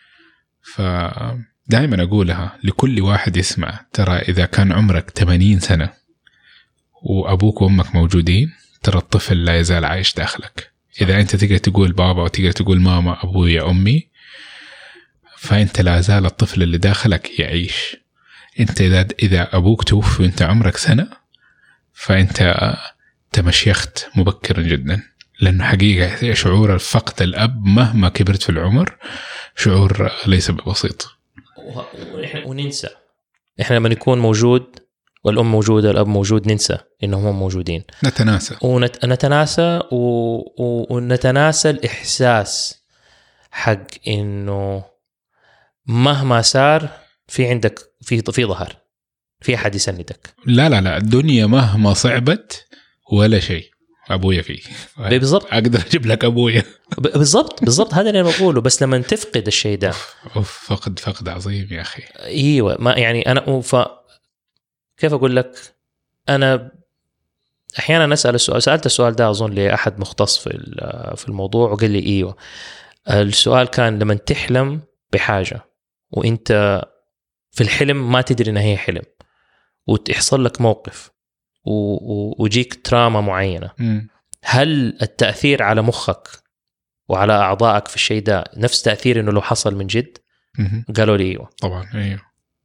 فدائما أقولها لكل واحد يسمع، ترى إذا كان عمرك 80 سنة وأبوك وأمك موجودين، ترى الطفل لا يزال عايش داخلك. إذا أنت تقدر تقول بابا وتقدر تقول ماما أبويا أمي، فأنت لا زال الطفل اللي داخلك يعيش. أنت إذا أبوك توفي وأنت عمرك سنة، فأنت تمشيخت مبكرا جدا، لأنه حقيقة شعور الفقد الأب مهما كبرت في العمر شعور ليس ببسيط. وننسى إحنا لما نكون موجود والأم موجودة الأب موجود ننسى إنهم موجودين، نتناسى ونتناسى الإحساس حق إنه مهما صار في عندك في ظهر، في أحد يسندك. لا الدنيا مهما صعبت ولا شيء أبويا فيه بالضبط، أقدر أجيب لك أبويا. بالضبط هذا اللي أنا بقوله. بس لما تفقد الشيء ده فقد عظيم يا أخي. أيوة، ما يعني أنا كيف أقول لك، أنا أحيانا أسأل السؤال، سألت السؤال ده أظن لأحد مختص في الموضوع وقال لي إيوه. السؤال كان لما تحلم بحاجة وإنت في الحلم ما تدري إنها هي حلم، وتحصل لك موقف وجيك تراما معينة، هل التأثير على مخك وعلى أعضائك في الشيء ده نفس تأثير إنه لو حصل من جد؟ قالوا لي إيوه. طبعا أيوه.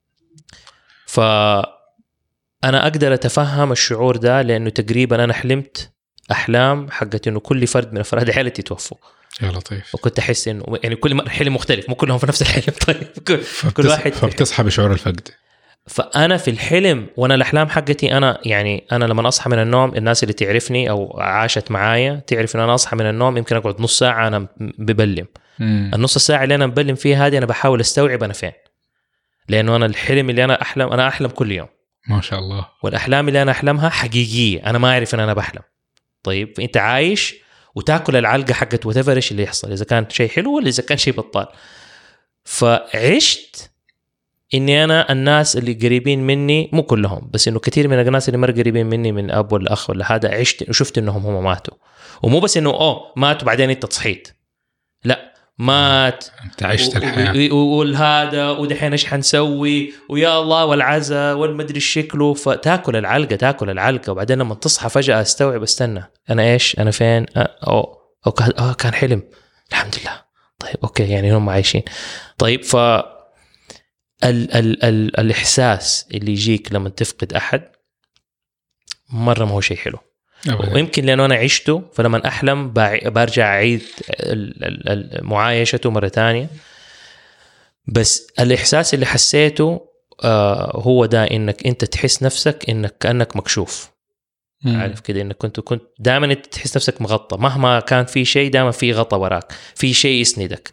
فأنا أقدر أتفهم الشعور ده، لأنه تقريبا أنا حلمت أحلام حقت إنه كل فرد من أفراد عائلتي توفوا. يا لطيف. وكنت أحس إنه يعني كل حلم مختلف، مو كلهم في نفس الحلم. طيب كل واحد فبتصحى بشعور الفقد. فأنا في الحلم وأنا الأحلام حقتي أنا لما أصحى من النوم، الناس اللي تعرفني أو عاشت معايا تعرف إن أنا أصحى من النوم يمكن أقعد نص ساعة أنا ببلم. النص الساعة اللي أنا ببلم فيها هذه أنا بحاول أستوعب أنا فين، لأنه أنا الحلم اللي أنا أحلم كل يوم ما شاء الله، والأحلام اللي أنا أحلمها حقيقية، أنا ما أعرف إن أنا بحلم. طيب أنت عايش وتأكل العلقة حقت وتفرش اللي يحصل، إذا كان شيء حلو ولا إذا كان شيء بطال. فعشت إني أنا الناس اللي قريبين مني، مو كلهم بس إنه كثير من الناس اللي مرة قريبين مني من أب ولا أخ ولا هذا، عشت وشفت إنهم هم ماتوا. ومو بس إنه ماتوا بعدين أنت تصحيت، لا مات أنت عشت الحياة والهذا ودحين إيش حنسوي ويا الله والعزاء والمدري الشكله. فتأكل العلقة وبعدين لما تصحى فجأة استوعب، استنى أنا إيش، أنا فين؟ كان حلم، الحمد لله. طيب أوكي، يعني هم عايشين. طيب الإحساس اللي يجيك لما تفقد أحد مرة ما هو شيء حلو. ويمكن لأنه أنا عشته، فلما أحلم برجع أعيد معايشته مرة تانية. بس الإحساس اللي حسيته هو ده، إنك أنت تحس نفسك إنك كأنك مكشوف. عارف كده، إنك كنت دائما أنت تحس نفسك مغطى، مهما كان في شيء دائما في غطى وراك، في شيء يسندك،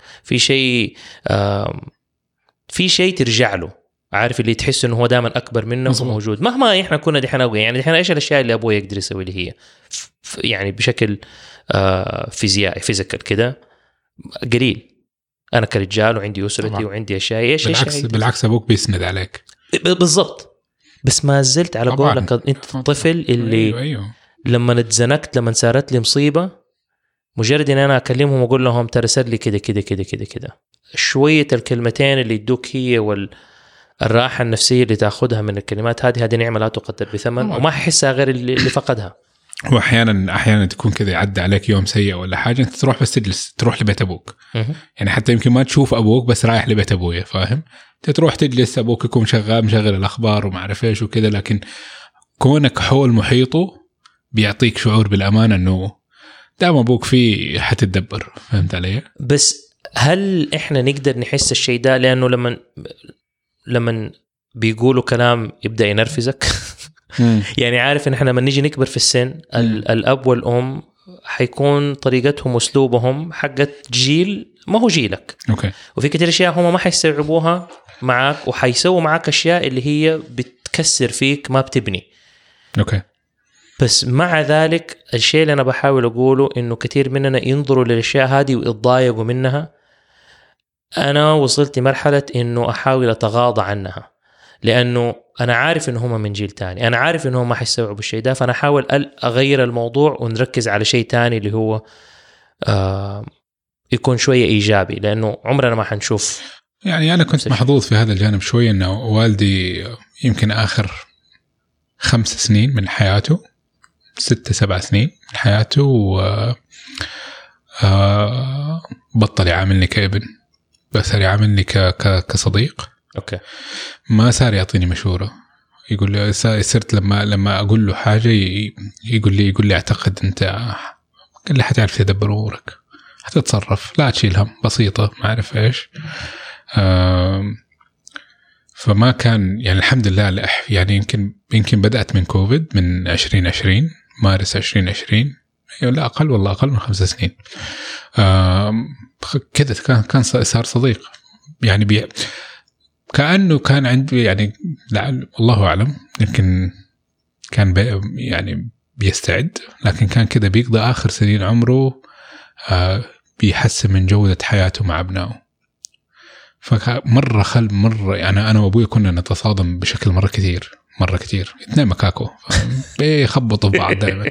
في شيء ترجع له. عارف اللي تحس انه هو دائما اكبر منه وموجود مهما احنا كنا دحين يعني دحين ايش الاشياء اللي ابوي يقدر يسوي اللي هي يعني بشكل فيزيائي فيزيكال كده قليل. انا كرجال وعندي اسرتي طبعا. وعندي اشياء بالعكس ابوك بيسند عليك بالضبط. بس ما زلت على قولك انت الطفل اللي أيوه. لما اتزنقت، لما صارت لي مصيبه، مجرد ان انا اكلمهم واقول لهم ترى صار لي كده كده كده كده كده، شويه الكلمتين اللي يدوك هي الراحة النفسية اللي تأخذها من الكلمات هذه نعمة لا تقدر بثمن، وما حسها غير اللي فقدها. وأحيانا تكون كذا يعدي عليك يوم سيء ولا حاجة، أنت تروح بس تجلس، تروح لبيت أبوك. يعني حتى يمكن ما تشوف أبوك بس رايح لبيت أبويا، فاهم؟ تروح تجلس، أبوك يكون مشغل الأخبار وما عارف إيش وكذا، لكن كونك حول محيطه بيعطيك شعور بالأمان أنه دام أبوك فيه حتتدبر. فهمت علي؟ بس هل إحنا نقدر نحس الشيء ده؟ لأنه لما بيقولوا كلام يبدأ ينرفزك يعني عارف إن إحنا لما نيجي نكبر في السن الأب والأم حيكون طريقتهم وأسلوبهم حقت جيل ما هو جيلك. أوكي. وفي كتير أشياء هم ما حيستوعبوها معك، وحيسووا معك أشياء اللي هي بتكسر فيك ما بتبني. أوكي. بس مع ذلك الشيء اللي أنا بحاول أقوله إنه كثير مننا ينظروا للأشياء هذه ويتضايقوا منها. أنا وصلت لمرحلة إنه أحاول أتغاضى عنها، لأنه أنا عارف إنه هم من جيل تاني، أنا عارف إنه هم ما حيستوعبوا الشيء ده، فأنا أحاول أغير الموضوع ونركز على شيء تاني اللي هو يكون شوية إيجابي، لأنه عمرنا ما حنشوف. يعني أنا كنت محظوظ في هذا الجانب شوية، إنه والدي يمكن آخر 5 سنين من حياته، 6-7 سنين من حياته بطل يعاملني كابن، بس صار يعاملني كصديق. أوكي. ما صار يعطيني مشورة. يقول لي صرت لما أقول له حاجة يقول لي أعتقد أنت قال لي حتعرف تدبر أمورك، هتتصرف، لا تشيل هم، بسيطة، ما أعرف إيش. فما كان يعني الحمد لله. يعني يمكن بدأت من كوفيد من 2020 مارس 2020، لا أقل والله أقل من 5 سنين كذا. كان صار صديق يعني كأنه كان عندي يعني الله أعلم، يمكن كان يعني بيستعد، لكن كان كذا بيقضي آخر سنين عمره بيحسن من جودة حياته مع أبنائه. مرة يعني أنا وأبوي كنا نتصادم بشكل مرة كثير 2 مكاكو بيخبطوا بعض دائما.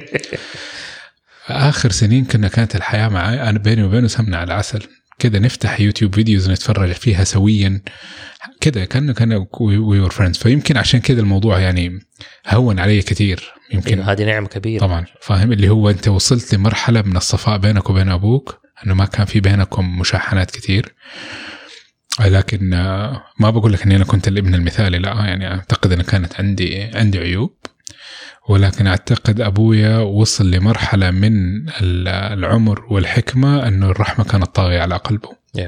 آخر سنين كانت الحياة معي أنا بيني وبينه سمنة على عسل كده، نفتح يوتيوب فيديوز نتفرج فيها سويا كده، كان we were friends. فيمكن عشان كده الموضوع يعني هون علي كتير. يمكن هذه نعمة كبيرة طبعا، فاهم، اللي هو أنت وصلت لمرحلة من الصفاء بينك وبين أبوك، أنه ما كان في بينكم مشاحنات كتير. لكن ما بقول لك أني أنا كنت الابن المثالي، لا، يعني أعتقد أن كانت عندي عيوب، ولكن أعتقد أبويا وصل لمرحلة من العمر والحكمة أنه الرحمة كانت طاغية على قلبه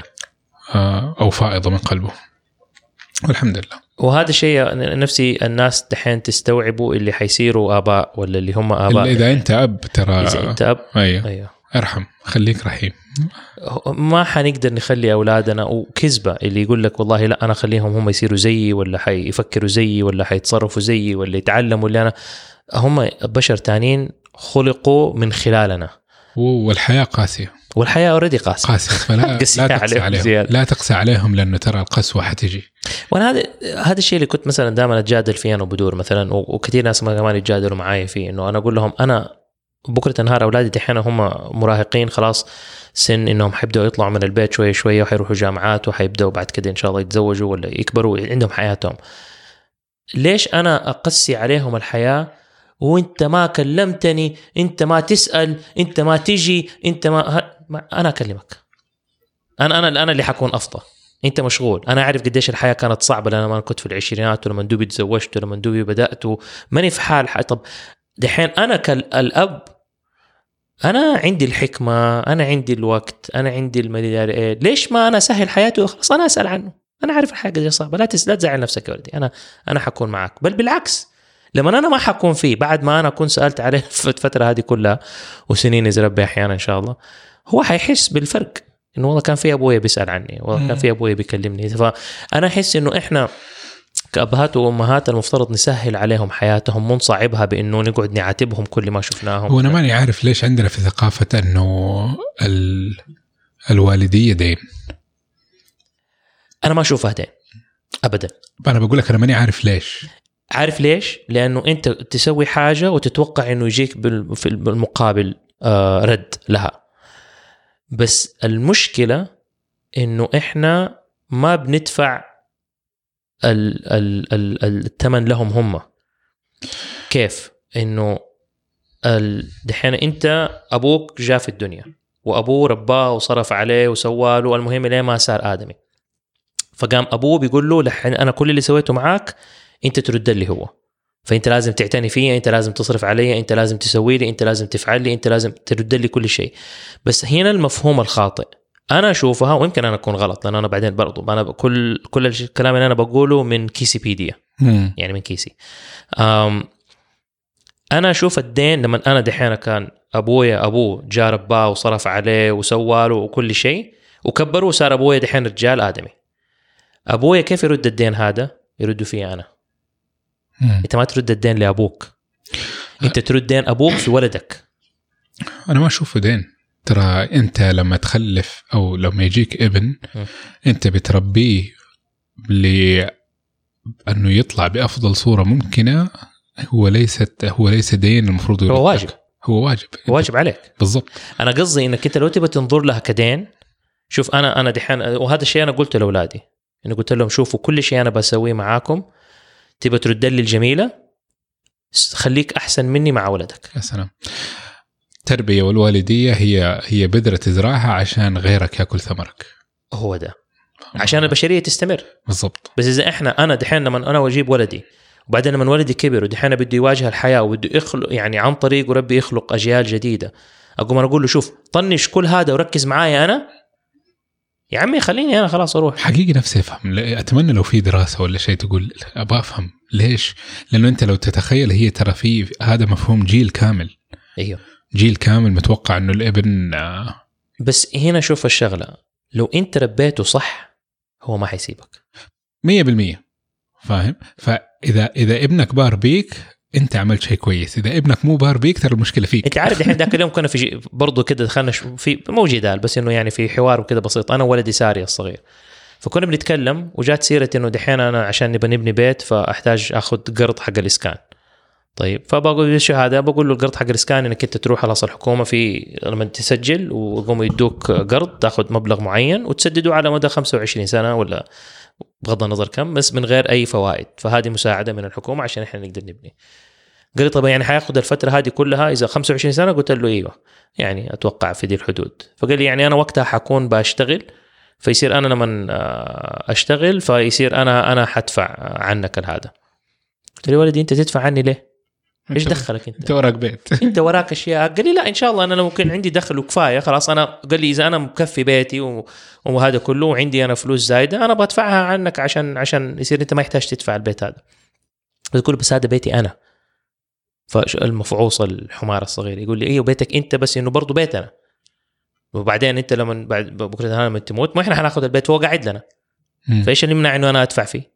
أو فائضة من قلبه، والحمد لله. وهذا الشيء نفسي الناس دحين تستوعبوا اللي حيصيروا آباء ولا اللي هم آباء. إذا أنت أب ترى، إذا أنت أب أيوه. ارحم، خليك رحيم. ما حنقدر نخلي أولادنا، وكذبة اللي يقول لك والله لا أنا خليهم هم يصيروا زيي ولا حيفكروا زيي ولا حيتصرفوا زيي ولا يتعلموا اللي أنا. هم بشر تانين خلقوا من خلالنا، والحياة قاسية، والحياة أوريدي قاسية فلا لا تقسى عليهم لأنه ترى القسوة حتجي. وأنا هذا الشيء اللي كنت مثلا دائما أتجادل فيه أنا وبدور مثلا، وكثير ناس كمان يتجادلوا معايا فيه، إنه أنا أقول لهم أنا بكرة نهار أولادي دحين هم مراهقين خلاص سن إنهم حيبدأوا يطلعوا من البيت شوية شوية وحيروحوا جامعات وحيبدأوا بعد كده إن شاء الله يتزوجوا ولا يكبروا عندهم حياتهم. ليش أنا أقسي عليهم الحياة وانت ما كلمتني، انت ما تسأل، انت ما تجي، انت ما انا اكلمك، انا اللي حكون افضل، انت مشغول. انا اعرف قديش الحياة كانت صعبة لما انا كنت في العشرينات ولما دوبي تزوجت ولما دوبي بدأت وماني في حال طب دحين انا كالاب انا عندي الحكمة، انا عندي الوقت، انا عندي المدير ايه، ليش ما انا سهل حياته وخلاص انا اسأل عنه. انا عارف الحاجة دي صعبة، لا تزعل نفسك يا ولدي، انا حكون معك. بل بالعكس، لما أنا ما حكون فيه بعد ما أنا أكون سألت عليه في الفترة هذه كلها وسنين إذا ربي أحيانا إن شاء الله، هو حيحس بالفرق، إنه والله كان في أبويا بيسأل عني، والله كان في أبويا بيكلمني. فأنا أحس إنه إحنا كأبهات وأمهات المفترض نسهل عليهم حياتهم، مو نصعبها بإنه نقعد نعاتبهم كل ما شفناهم. وأنا ماني عارف ليش عندنا في ثقافة إنه الوالدية دين. أنا ما أشوفها دين أبدا. أنا بقول لك أنا ماني عارف ليش. عارف ليش؟ لأنه أنت تسوي حاجة وتتوقع إنه يجيك في المقابل رد لها. بس المشكلة إنه إحنا ما بندفع الثمن لهم هم. كيف؟ إنه دحين أنت أبوك جاء في الدنيا وأبوه رباه وصرف عليه وسواله، المهم ليه ما صار آدمي. فقام أبوه بيقول له لحين أنا كل اللي سويته معاك انت ترد لي هو، فانت لازم تعتني فيه، انت لازم تصرف علي، انت لازم تسوي لي، انت لازم تفعل لي، انت لازم ترد لي كل شيء. بس هنا المفهوم الخاطئ انا اشوفها، ويمكن انا اكون غلط لان انا بعدين برضو انا كل الكلام اللي انا بقوله من كيسيبيديا يعني من كيسي. انا اشوف الدين لما انا دحين كان ابوه جاء رباه وصرف عليه وسواله وكل شيء وكبره وصار ابويا دحين رجال آدمي. ابويا كيف يرد الدين هذا؟ يردوا فيه أنا. أنت ما ترد الدين لأبوك، انت ترد دين ابوك في ولدك. انا ما اشوفه دين. ترى انت لما تخلف او لما يجيك ابن انت بتربيه لانه يطلع بافضل صوره ممكنه. هو ليس دين المفروض هو واجب. هو واجب عليك بالضبط. انا قصدي انك انت لو تبى تنظر لها كدين. شوف انا دحين، وهذا الشيء انا قلته لاولادي، اني قلت لهم شوفوا كل شيء انا بسويه معاكم تبى ترد لي الجميله، خليك احسن مني مع ولدك. يا سلام. التربيه والوالديه هي بذره تزرعها عشان غيرك ياكل ثمرك. هو ده عشان البشريه تستمر. بالضبط. بس اذا انا دحين لما انا اجيب ولدي وبعدين لما ولدي كبر ودحين بده يواجه الحياه وبده يخلق يعني عن طريق ربي يخلق اجيال جديده، اقوم انا اقول له شوف طنش كل هذا وركز معايا انا، يا عمي خليني انا خلاص اروح. حقيقي نفسي افهم. اتمنى لو في دراسه ولا شيء تقول ابغى افهم ليش. لانه انت لو تتخيل هي ترى في هذا مفهوم جيل كامل. ايوه جيل كامل متوقع انه الابن بس هنا شوف الشغله، لو انت ربيته صح هو ما حيسيبك 100%. فاهم؟ فاذا ابنك بار بيك انت عملت شيء كويس. اذا ابنك مو بار بيك ترى المشكله فيك. انت عارف الحين ذاك اليوم كنا في برضه كده دخلنا في مو جدال بس انه يعني في حوار وكده بسيط انا وولدي ساري الصغير، فكنا بنتكلم وجات سيره انه دحين انا عشان نبى نبني بيت فاحتاج اخذ قرض حق الاسكان. طيب فبقول شو هذا؟ بقول له القرض حق الاسكان انك انت تروح على الحكومه في لما تسجل ويقوموا يدوك قرض تاخذ مبلغ معين وتسدده على مدى 25 سنه ولا بغض النظر كم، بس من غير اي فوائد، فهذه مساعده من الحكومه عشان احنا نقدر نبني. قال لي طب يعني حياخذ الفتره هذه كلها اذا 25 سنه؟ قلت له ايوه يعني اتوقع في دي الحدود. فقال لي يعني انا وقتها حكون بشتغل، فيصير انا لما اشتغل فيصير انا حدفع عنك هذا. قلت له ولدي انت تدفع عني ليه؟ ايش دخلك انت وراك بيت انت وراك اشياء. قال لي لا ان شاء الله انا لو كان عندي دخل وكفايه خلاص. انا قال لي اذا انا مكفي بيتي وهذا كله وعندي انا فلوس زايده انا بدفعها عنك عشان يصير انت ما يحتاج تدفع البيت هذا. بقول بس هذا بيتي انا. فالمفعوص الحمار الصغير يقول لي ايوه بيتك انت بس انه برضو بيتنا، وبعدين انت لما بعد بكره لما تموت ما احنا حناخذ البيت هو قاعد لنا. فايش اللي يمنع انه انا ادفع فيه؟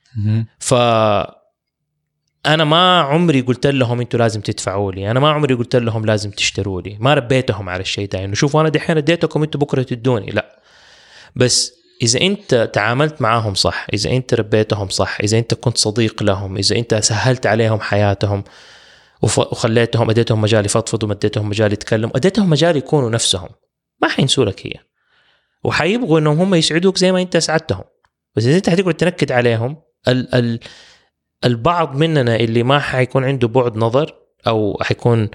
أنا ما عمري قلت لهم أنتوا لازم تدفعوا لي، أنا ما عمري قلت لهم لازم تشتروا لي، ما ربيتهم على الشيء ده إنه شوفوا أنا دحين اديتكم أنتوا بكرة تدوني، لا. بس إذا أنت تعاملت معاهم صح، إذا أنت ربيتهم صح، إذا أنت كنت صديق لهم، إذا أنت سهلت عليهم حياتهم وخليتهم اديتهم مجال يفضفضوا، اديتهم مجال يتكلموا، اديتهم مجال يكونوا نفسهم، ما حينسوا لك هي، وحيبغوا إنهم هم يسعدوك زي ما أنت سعدتهم. بس إذا أنت هتقعد تنكد عليهم البعض مننا اللي ما حيكون عنده بعد نظر أو حيكون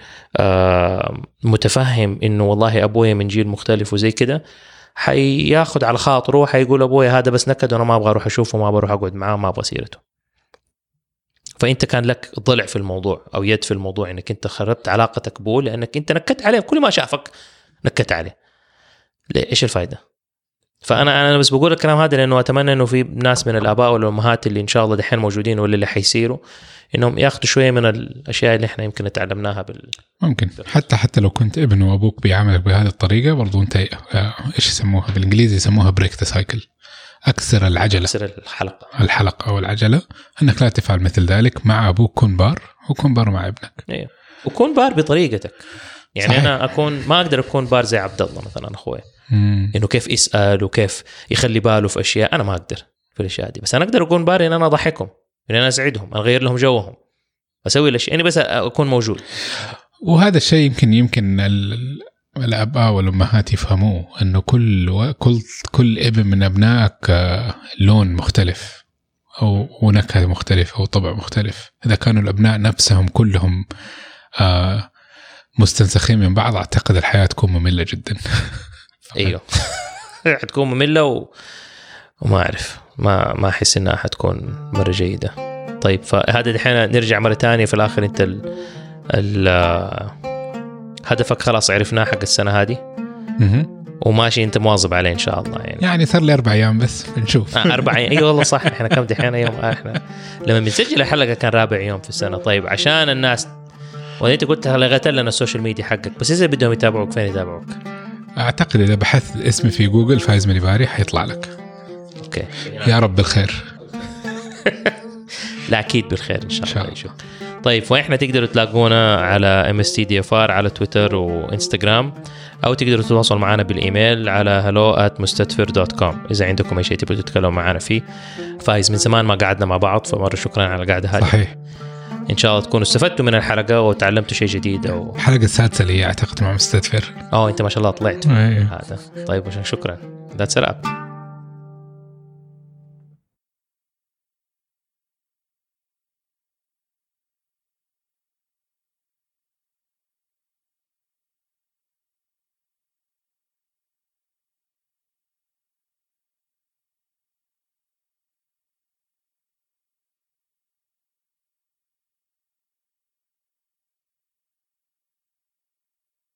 متفهم إنه والله أبويا من جيل مختلف وزي كده، حياخد على خاطره، حيقول أبويا هذا بس نكد وأنا ما أبغى أروح أشوفه، ما أبغى أقعد معاه، ما أبغى سيرته. فأنت كان لك ضلع في الموضوع أو يد في الموضوع، إنك أنت خربت علاقتك بول لأنك أنت نكدت عليه، كل ما شافك نكدت عليه. إيش الفائدة؟ فأنا بس بقول الكلام هذا لأنه أتمنى إنه في ناس من الآباء والأمهات اللي إن شاء الله دحين موجودين ولا اللي حيصيروا إنهم يأخذوا شوية من الأشياء اللي إحنا يمكن نتعلمناها ممكن حتى لو كنت ابن وأبوك بيعاملك بهذه الطريقة برضو أنت إيش يسموها بالإنجليزي؟ يسموها بريك ذا سايكل، أكسر العجلة، أكسر الحلقة أو العجلة، أنك لا تفعل مثل ذلك مع أبوك. كن بار وكن بار مع ابنك. أيوه. وكن بار بطريقتك. يعني صحيح. أنا ما أقدر أكون بار زي عبد الله مثلا أخوي، إنه كيف يسأل وكيف يخلي باله في أشياء، أنا ما أقدر في الأشياء دي. بس أنا أقدر أكون بار إن أنا أضحكهم، إن أنا أسعدهم، أغير لهم جوهم، أسوي الأشياء يعني بس أكون موجود. وهذا الشيء يمكن الآباء والأمهات يفهموه، إنه كل ابن من أبنائك لون مختلف أو نكهة مختلفة أو طبع مختلف. إذا كانوا الأبناء نفسهم كلهم مستنسخين من بعض، أعتقد الحياة تكون مملة جدا. ايوه حتكون مملة وما أعرف، ما أحس إنها حتكون مرة جيدة. طيب فهذا دحين نرجع مرة تانية في الآخر، أنت هدفك خلاص عرفناه حق السنة هذه وماشي أنت مواظب عليه إن شاء الله. يعني صار لي 4 أيام بس بنشوف. 4 أيام أيوة والله صح. إحنا كم دحين يوم؟ إحنا لما بنسجل الحلقة كان 4 يوم في السنة. طيب عشان الناس، وأنت قلت لغيت لنا السوشيال ميديا حقك، بس إذا بدهم يتابعوك فين يتابعوك؟ أعتقد إذا بحثت اسمي في جوجل فايز مليباري حيطلع لك. أوكي. يا رب بالخير. لا أكيد بالخير إن شاء الله. طيب واحنا تقدروا تلاقونا على MSTDFR على تويتر وانستغرام، او تقدروا تتواصلوا معنا بالايميل على hello@mustatfir.com اذا عندكم اي شيء تبغوا تتكلموا معنا فيه. فايز من زمان ما قعدنا مع بعض، فمره شكرا على القعده هذه. صحيح. ان شاء الله تكونوا استفدتوا من الحلقه وتعلمتوا شيء جديد. او الحلقه السادسه اللي اعتقد مع مستدفر. انت ما شاء الله طلعت هذا. طيب شكرا. That's it up.